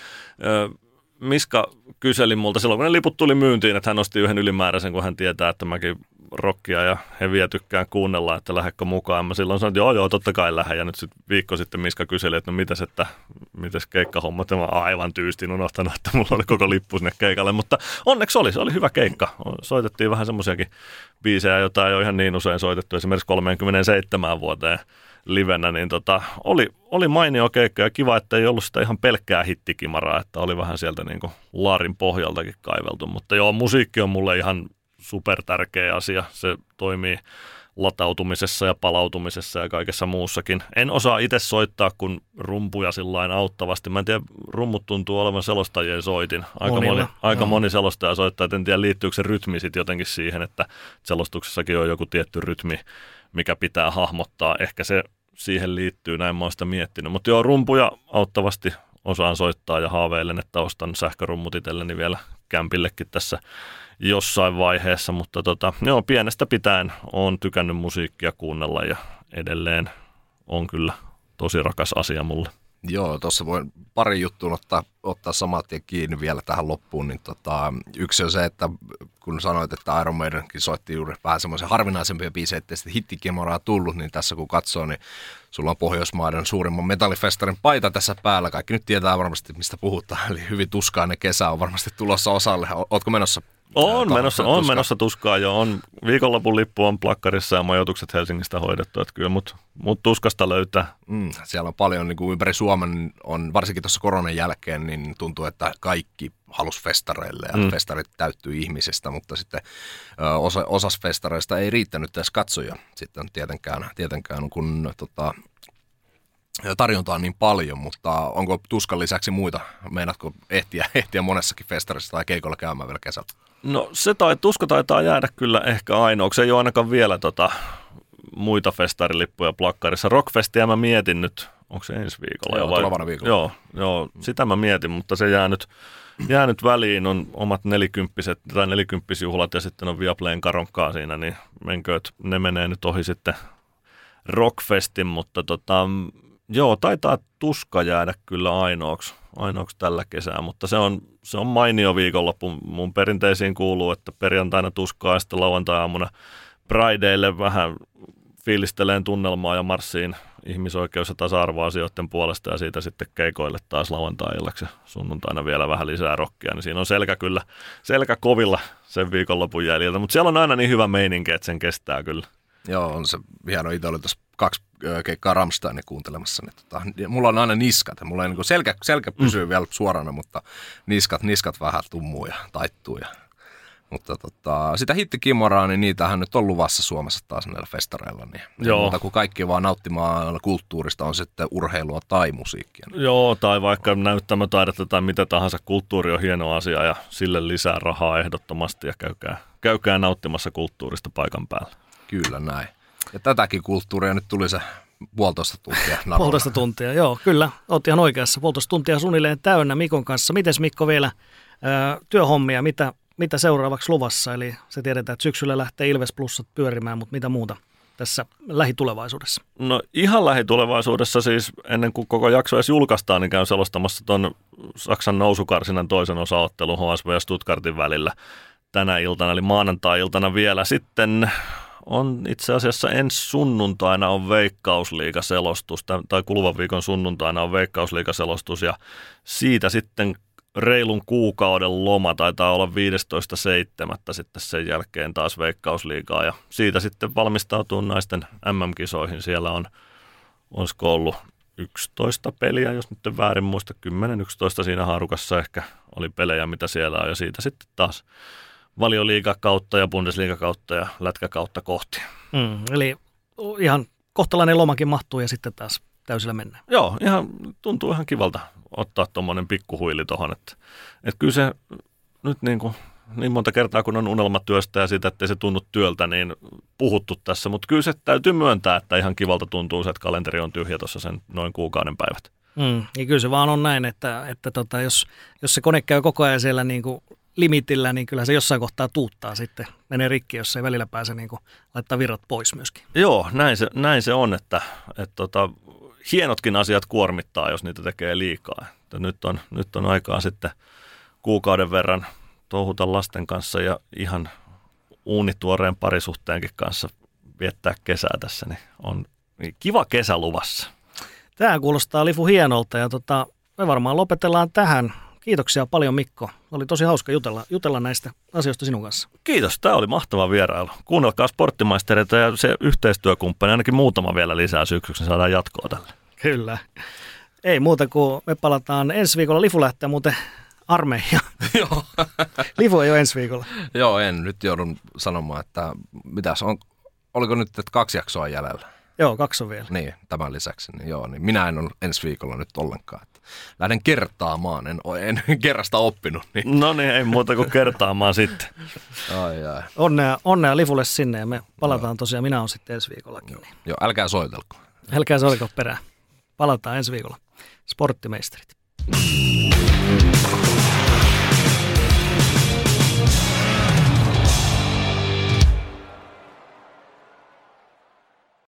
Miska kyseli multa silloin, kun ne liput tuli myyntiin, että hän osti yhden ylimääräisen, kun hän tietää, että mäkin rockia ja heviä tykkään kuunnella, että lähdekö mukaan. Mä silloin sanoin, että joo, totta kai lähden. Ja nyt sitten viikko sitten Miska kyseli, että no mitäs keikkahommat. Ja mä aivan tyystin unohtanut, että mulla oli koko lippu sinne keikalle. Mutta onneksi se oli hyvä keikka. Soitettiin vähän semmoisiakin biisejä, joita ei ole ihan niin usein soitettu. Esimerkiksi 37 vuoteen livenä, niin oli mainio keikka ja kiva, että ei ollut sitä ihan pelkkää hittikimaraa, että oli vähän sieltä niin kuin laarin pohjaltakin kaiveltu. Mutta joo, musiikki on mulle ihan super tärkeä asia. Se toimii latautumisessa ja palautumisessa ja kaikessa muussakin. En osaa itse soittaa kuin rumpuja sillain auttavasti. Mä en tiedä, rummut tuntuu olevan selostajien soitin. Aika moni selostaja soittaa, että en tiedä liittyykö se rytmi sitten jotenkin siihen, että selostuksessakin on joku tietty rytmi, mikä pitää hahmottaa. Ehkä se siihen liittyy, näin mä oon sitä miettinyt. Mutta joo, rumpuja auttavasti osaan soittaa ja haaveilen, että ostan sähkörummut itselleni vielä kämpillekin tässä jossain vaiheessa, mutta joo, pienestä pitäen olen tykännyt musiikkia kuunnella ja edelleen on kyllä tosi rakas asia mulle. Joo, tuossa voin pari juttua ottaa samat tien kiinni vielä tähän loppuun. Niin yksi on se, että kun sanoit, että Iron Maidenkin soitti juuri vähän semmoisen harvinaisempia biisejä, ettei sitten hittikimoraa tullut, niin tässä kun katsoo, niin sulla on Pohjoismaiden suurimman metallifestarin paita tässä päällä. Kaikki nyt tietää varmasti, mistä puhutaan, eli hyvin tuskainen kesä on varmasti tulossa osalle. Ootko menossa? On menossa tuskaa jo. On viikonlopun lippu on plakkarissa ja majoitukset Helsingistä hoidettu, että kyllä mut tuskasta löytää. Siellä on paljon niin kuin ympäri Suomen, on varsinkin tuossa koronan jälkeen, niin tuntuu, että kaikki halusi festareille ja festarit täyttyy ihmisistä, mutta sitten osas festareista ei riittänyt edes katsoja sitten tietenkään kun tarjontaa on niin paljon, mutta onko tuskan lisäksi muita? Meinaatko ehtiä monessakin festarissa tai keikolla käymään vielä kesällä? No tuska taitaa jäädä kyllä ehkä ainoaksi. Ei ole ainakaan vielä muita festarilippuja plakkarissa. Rockfestia mä mietin nyt, onko se ensi viikolla? Joo, tulevana viikolla. Joo, sitä mä mietin, mutta se jää nyt väliin. On omat 40-juhlat ja sitten on Viaplayn karonkkaa siinä, niin menkööt, ne menee nyt ohi sitten Rockfestin, mutta joo, taitaa tuska jäädä kyllä ainoaksi tällä kesää, mutta se on mainio viikonloppu. Mun perinteisiin kuuluu, että perjantaina tuskaa ja sitten lauantai-aamuna Prideille vähän fiilisteleen tunnelmaa ja marssiin ihmisoikeus- ja tasa-arvoasioiden puolesta ja siitä sitten keikoille taas lauantai-illaksi ja sunnuntaina vielä vähän lisää rockia, niin siinä on selkä kovilla sen viikonlopun jäljiltä, mutta siellä on aina niin hyvä meininki, että sen kestää kyllä. Joo, on se hieno. Itse oli tuossa 2 keikkaa Rammsteinia kuuntelemassa. Niin mulla on aina niskat. Mulla ei niin selkä pysyy vielä suorana, mutta niskat vähän tummuu ja taittuu. Mutta sitä hittikimoraa, niin niitähän nyt on luvassa Suomessa taas näillä festareilla. Niin muuta kuin kaikki vaan nauttimaan kulttuurista, on sitten urheilua tai musiikkia. Joo, tai vaikka näyttämötaidetta tai mitä tahansa. Kulttuuri on hieno asia ja sille lisää rahaa ehdottomasti ja käykää nauttimassa kulttuurista paikan päällä. Kyllä näin. Ja tätäkin kulttuuria nyt tuli se 1,5 tuntia. 1,5 tuntia, joo, kyllä. Olet ihan oikeassa. 1,5 tuntia suunnilleen täynnä Mikon kanssa. Mites Mikko vielä työhommia, mitä seuraavaksi luvassa? Eli se tiedetään, että syksyllä lähtee Ilves Plussat pyörimään, mutta mitä muuta tässä lähitulevaisuudessa? No ihan lähitulevaisuudessa siis ennen kuin koko jakso edes julkaistaan, niin käyn selostamassa tuon Saksan nousukarsinan toisen osaottelun HSV ja Stuttgartin välillä tänä iltana, eli maanantai-iltana vielä. Sitten on itse asiassa ensi sunnuntaina on Veikkausliigaselostus, tai kuluvan viikon sunnuntaina on Veikkausliigaselostus, ja siitä sitten reilun kuukauden loma, taitaa olla 15.7. sitten sen jälkeen taas Veikkausliigaa ja siitä sitten valmistautuu naisten MM-kisoihin. Siellä olisiko ollut 11 peliä, jos nyt en väärin muista, 10-11 siinä haarukassa ehkä oli pelejä, mitä siellä on ja siitä sitten taas Valioliigakautta ja Bundesliigakautta ja lätkäkautta kohti. Eli ihan kohtalainen lomakin mahtuu ja sitten taas täysillä mennään. Joo, tuntuu ihan kivalta ottaa tuommoinen pikkuhuili tuohon, että kyllä se nyt niin monta kertaa kun on unelmatyöstä ja siitä, ettei se tunnu työltä, niin puhuttu tässä, mutta kyllä se täytyy myöntää, että ihan kivalta tuntuu se, että kalenteri on tyhjä tuossa sen noin kuukauden päivät. Ja kyllä se vaan on näin, että jos se kone käy koko ajan siellä niin kuin limitillä, niin kyllä se jossain kohtaa tuuttaa sitten, menee rikki, jos ei välillä pääse niin kuin laittaa virrat pois myöskin. Joo, näin se on, että hienotkin asiat kuormittaa, jos niitä tekee liikaa. Että nyt on aikaa sitten kuukauden verran touhuta lasten kanssa ja ihan uunituoreen parisuhteenkin kanssa viettää kesää tässä, niin on kiva kesä luvassa. Tämä kuulostaa Lifu hienolta ja me varmaan lopetellaan tähän. Kiitoksia paljon Mikko. Oli tosi hauska jutella näistä asioista sinun kanssa. Kiitos, tämä oli mahtava vierailu. Kuunnelkaa Sporttimaistereita ja se yhteistyökumppani, ainakin muutama vielä lisää syksyksi, niin saadaan jatkoa tälle. Kyllä. Ei muuta kuin me palataan ensi viikolla. Lifu lähtee muuten armeijaan. Joo. Lifu ei ole ensi viikolla. Joo, en. Nyt joudun sanomaan, että oliko nyt, että 2 jaksoa jäljellä? Joo, 2 on vielä. Niin, tämän lisäksi. Niin minä en ole ensi viikolla nyt ollenkaan. Lähden kertaamaan, en kerrasta oppinut. Niin. No niin, ei muuta kuin kertaamaan sitten. Ai. Onnea Lifulle sinne ja me palataan tosiaan, minä olen sitten ensi viikollakin. Joo, älkää soitelko. Älkää soitelko perään. Palataan ensi viikolla. Sporttimeisterit.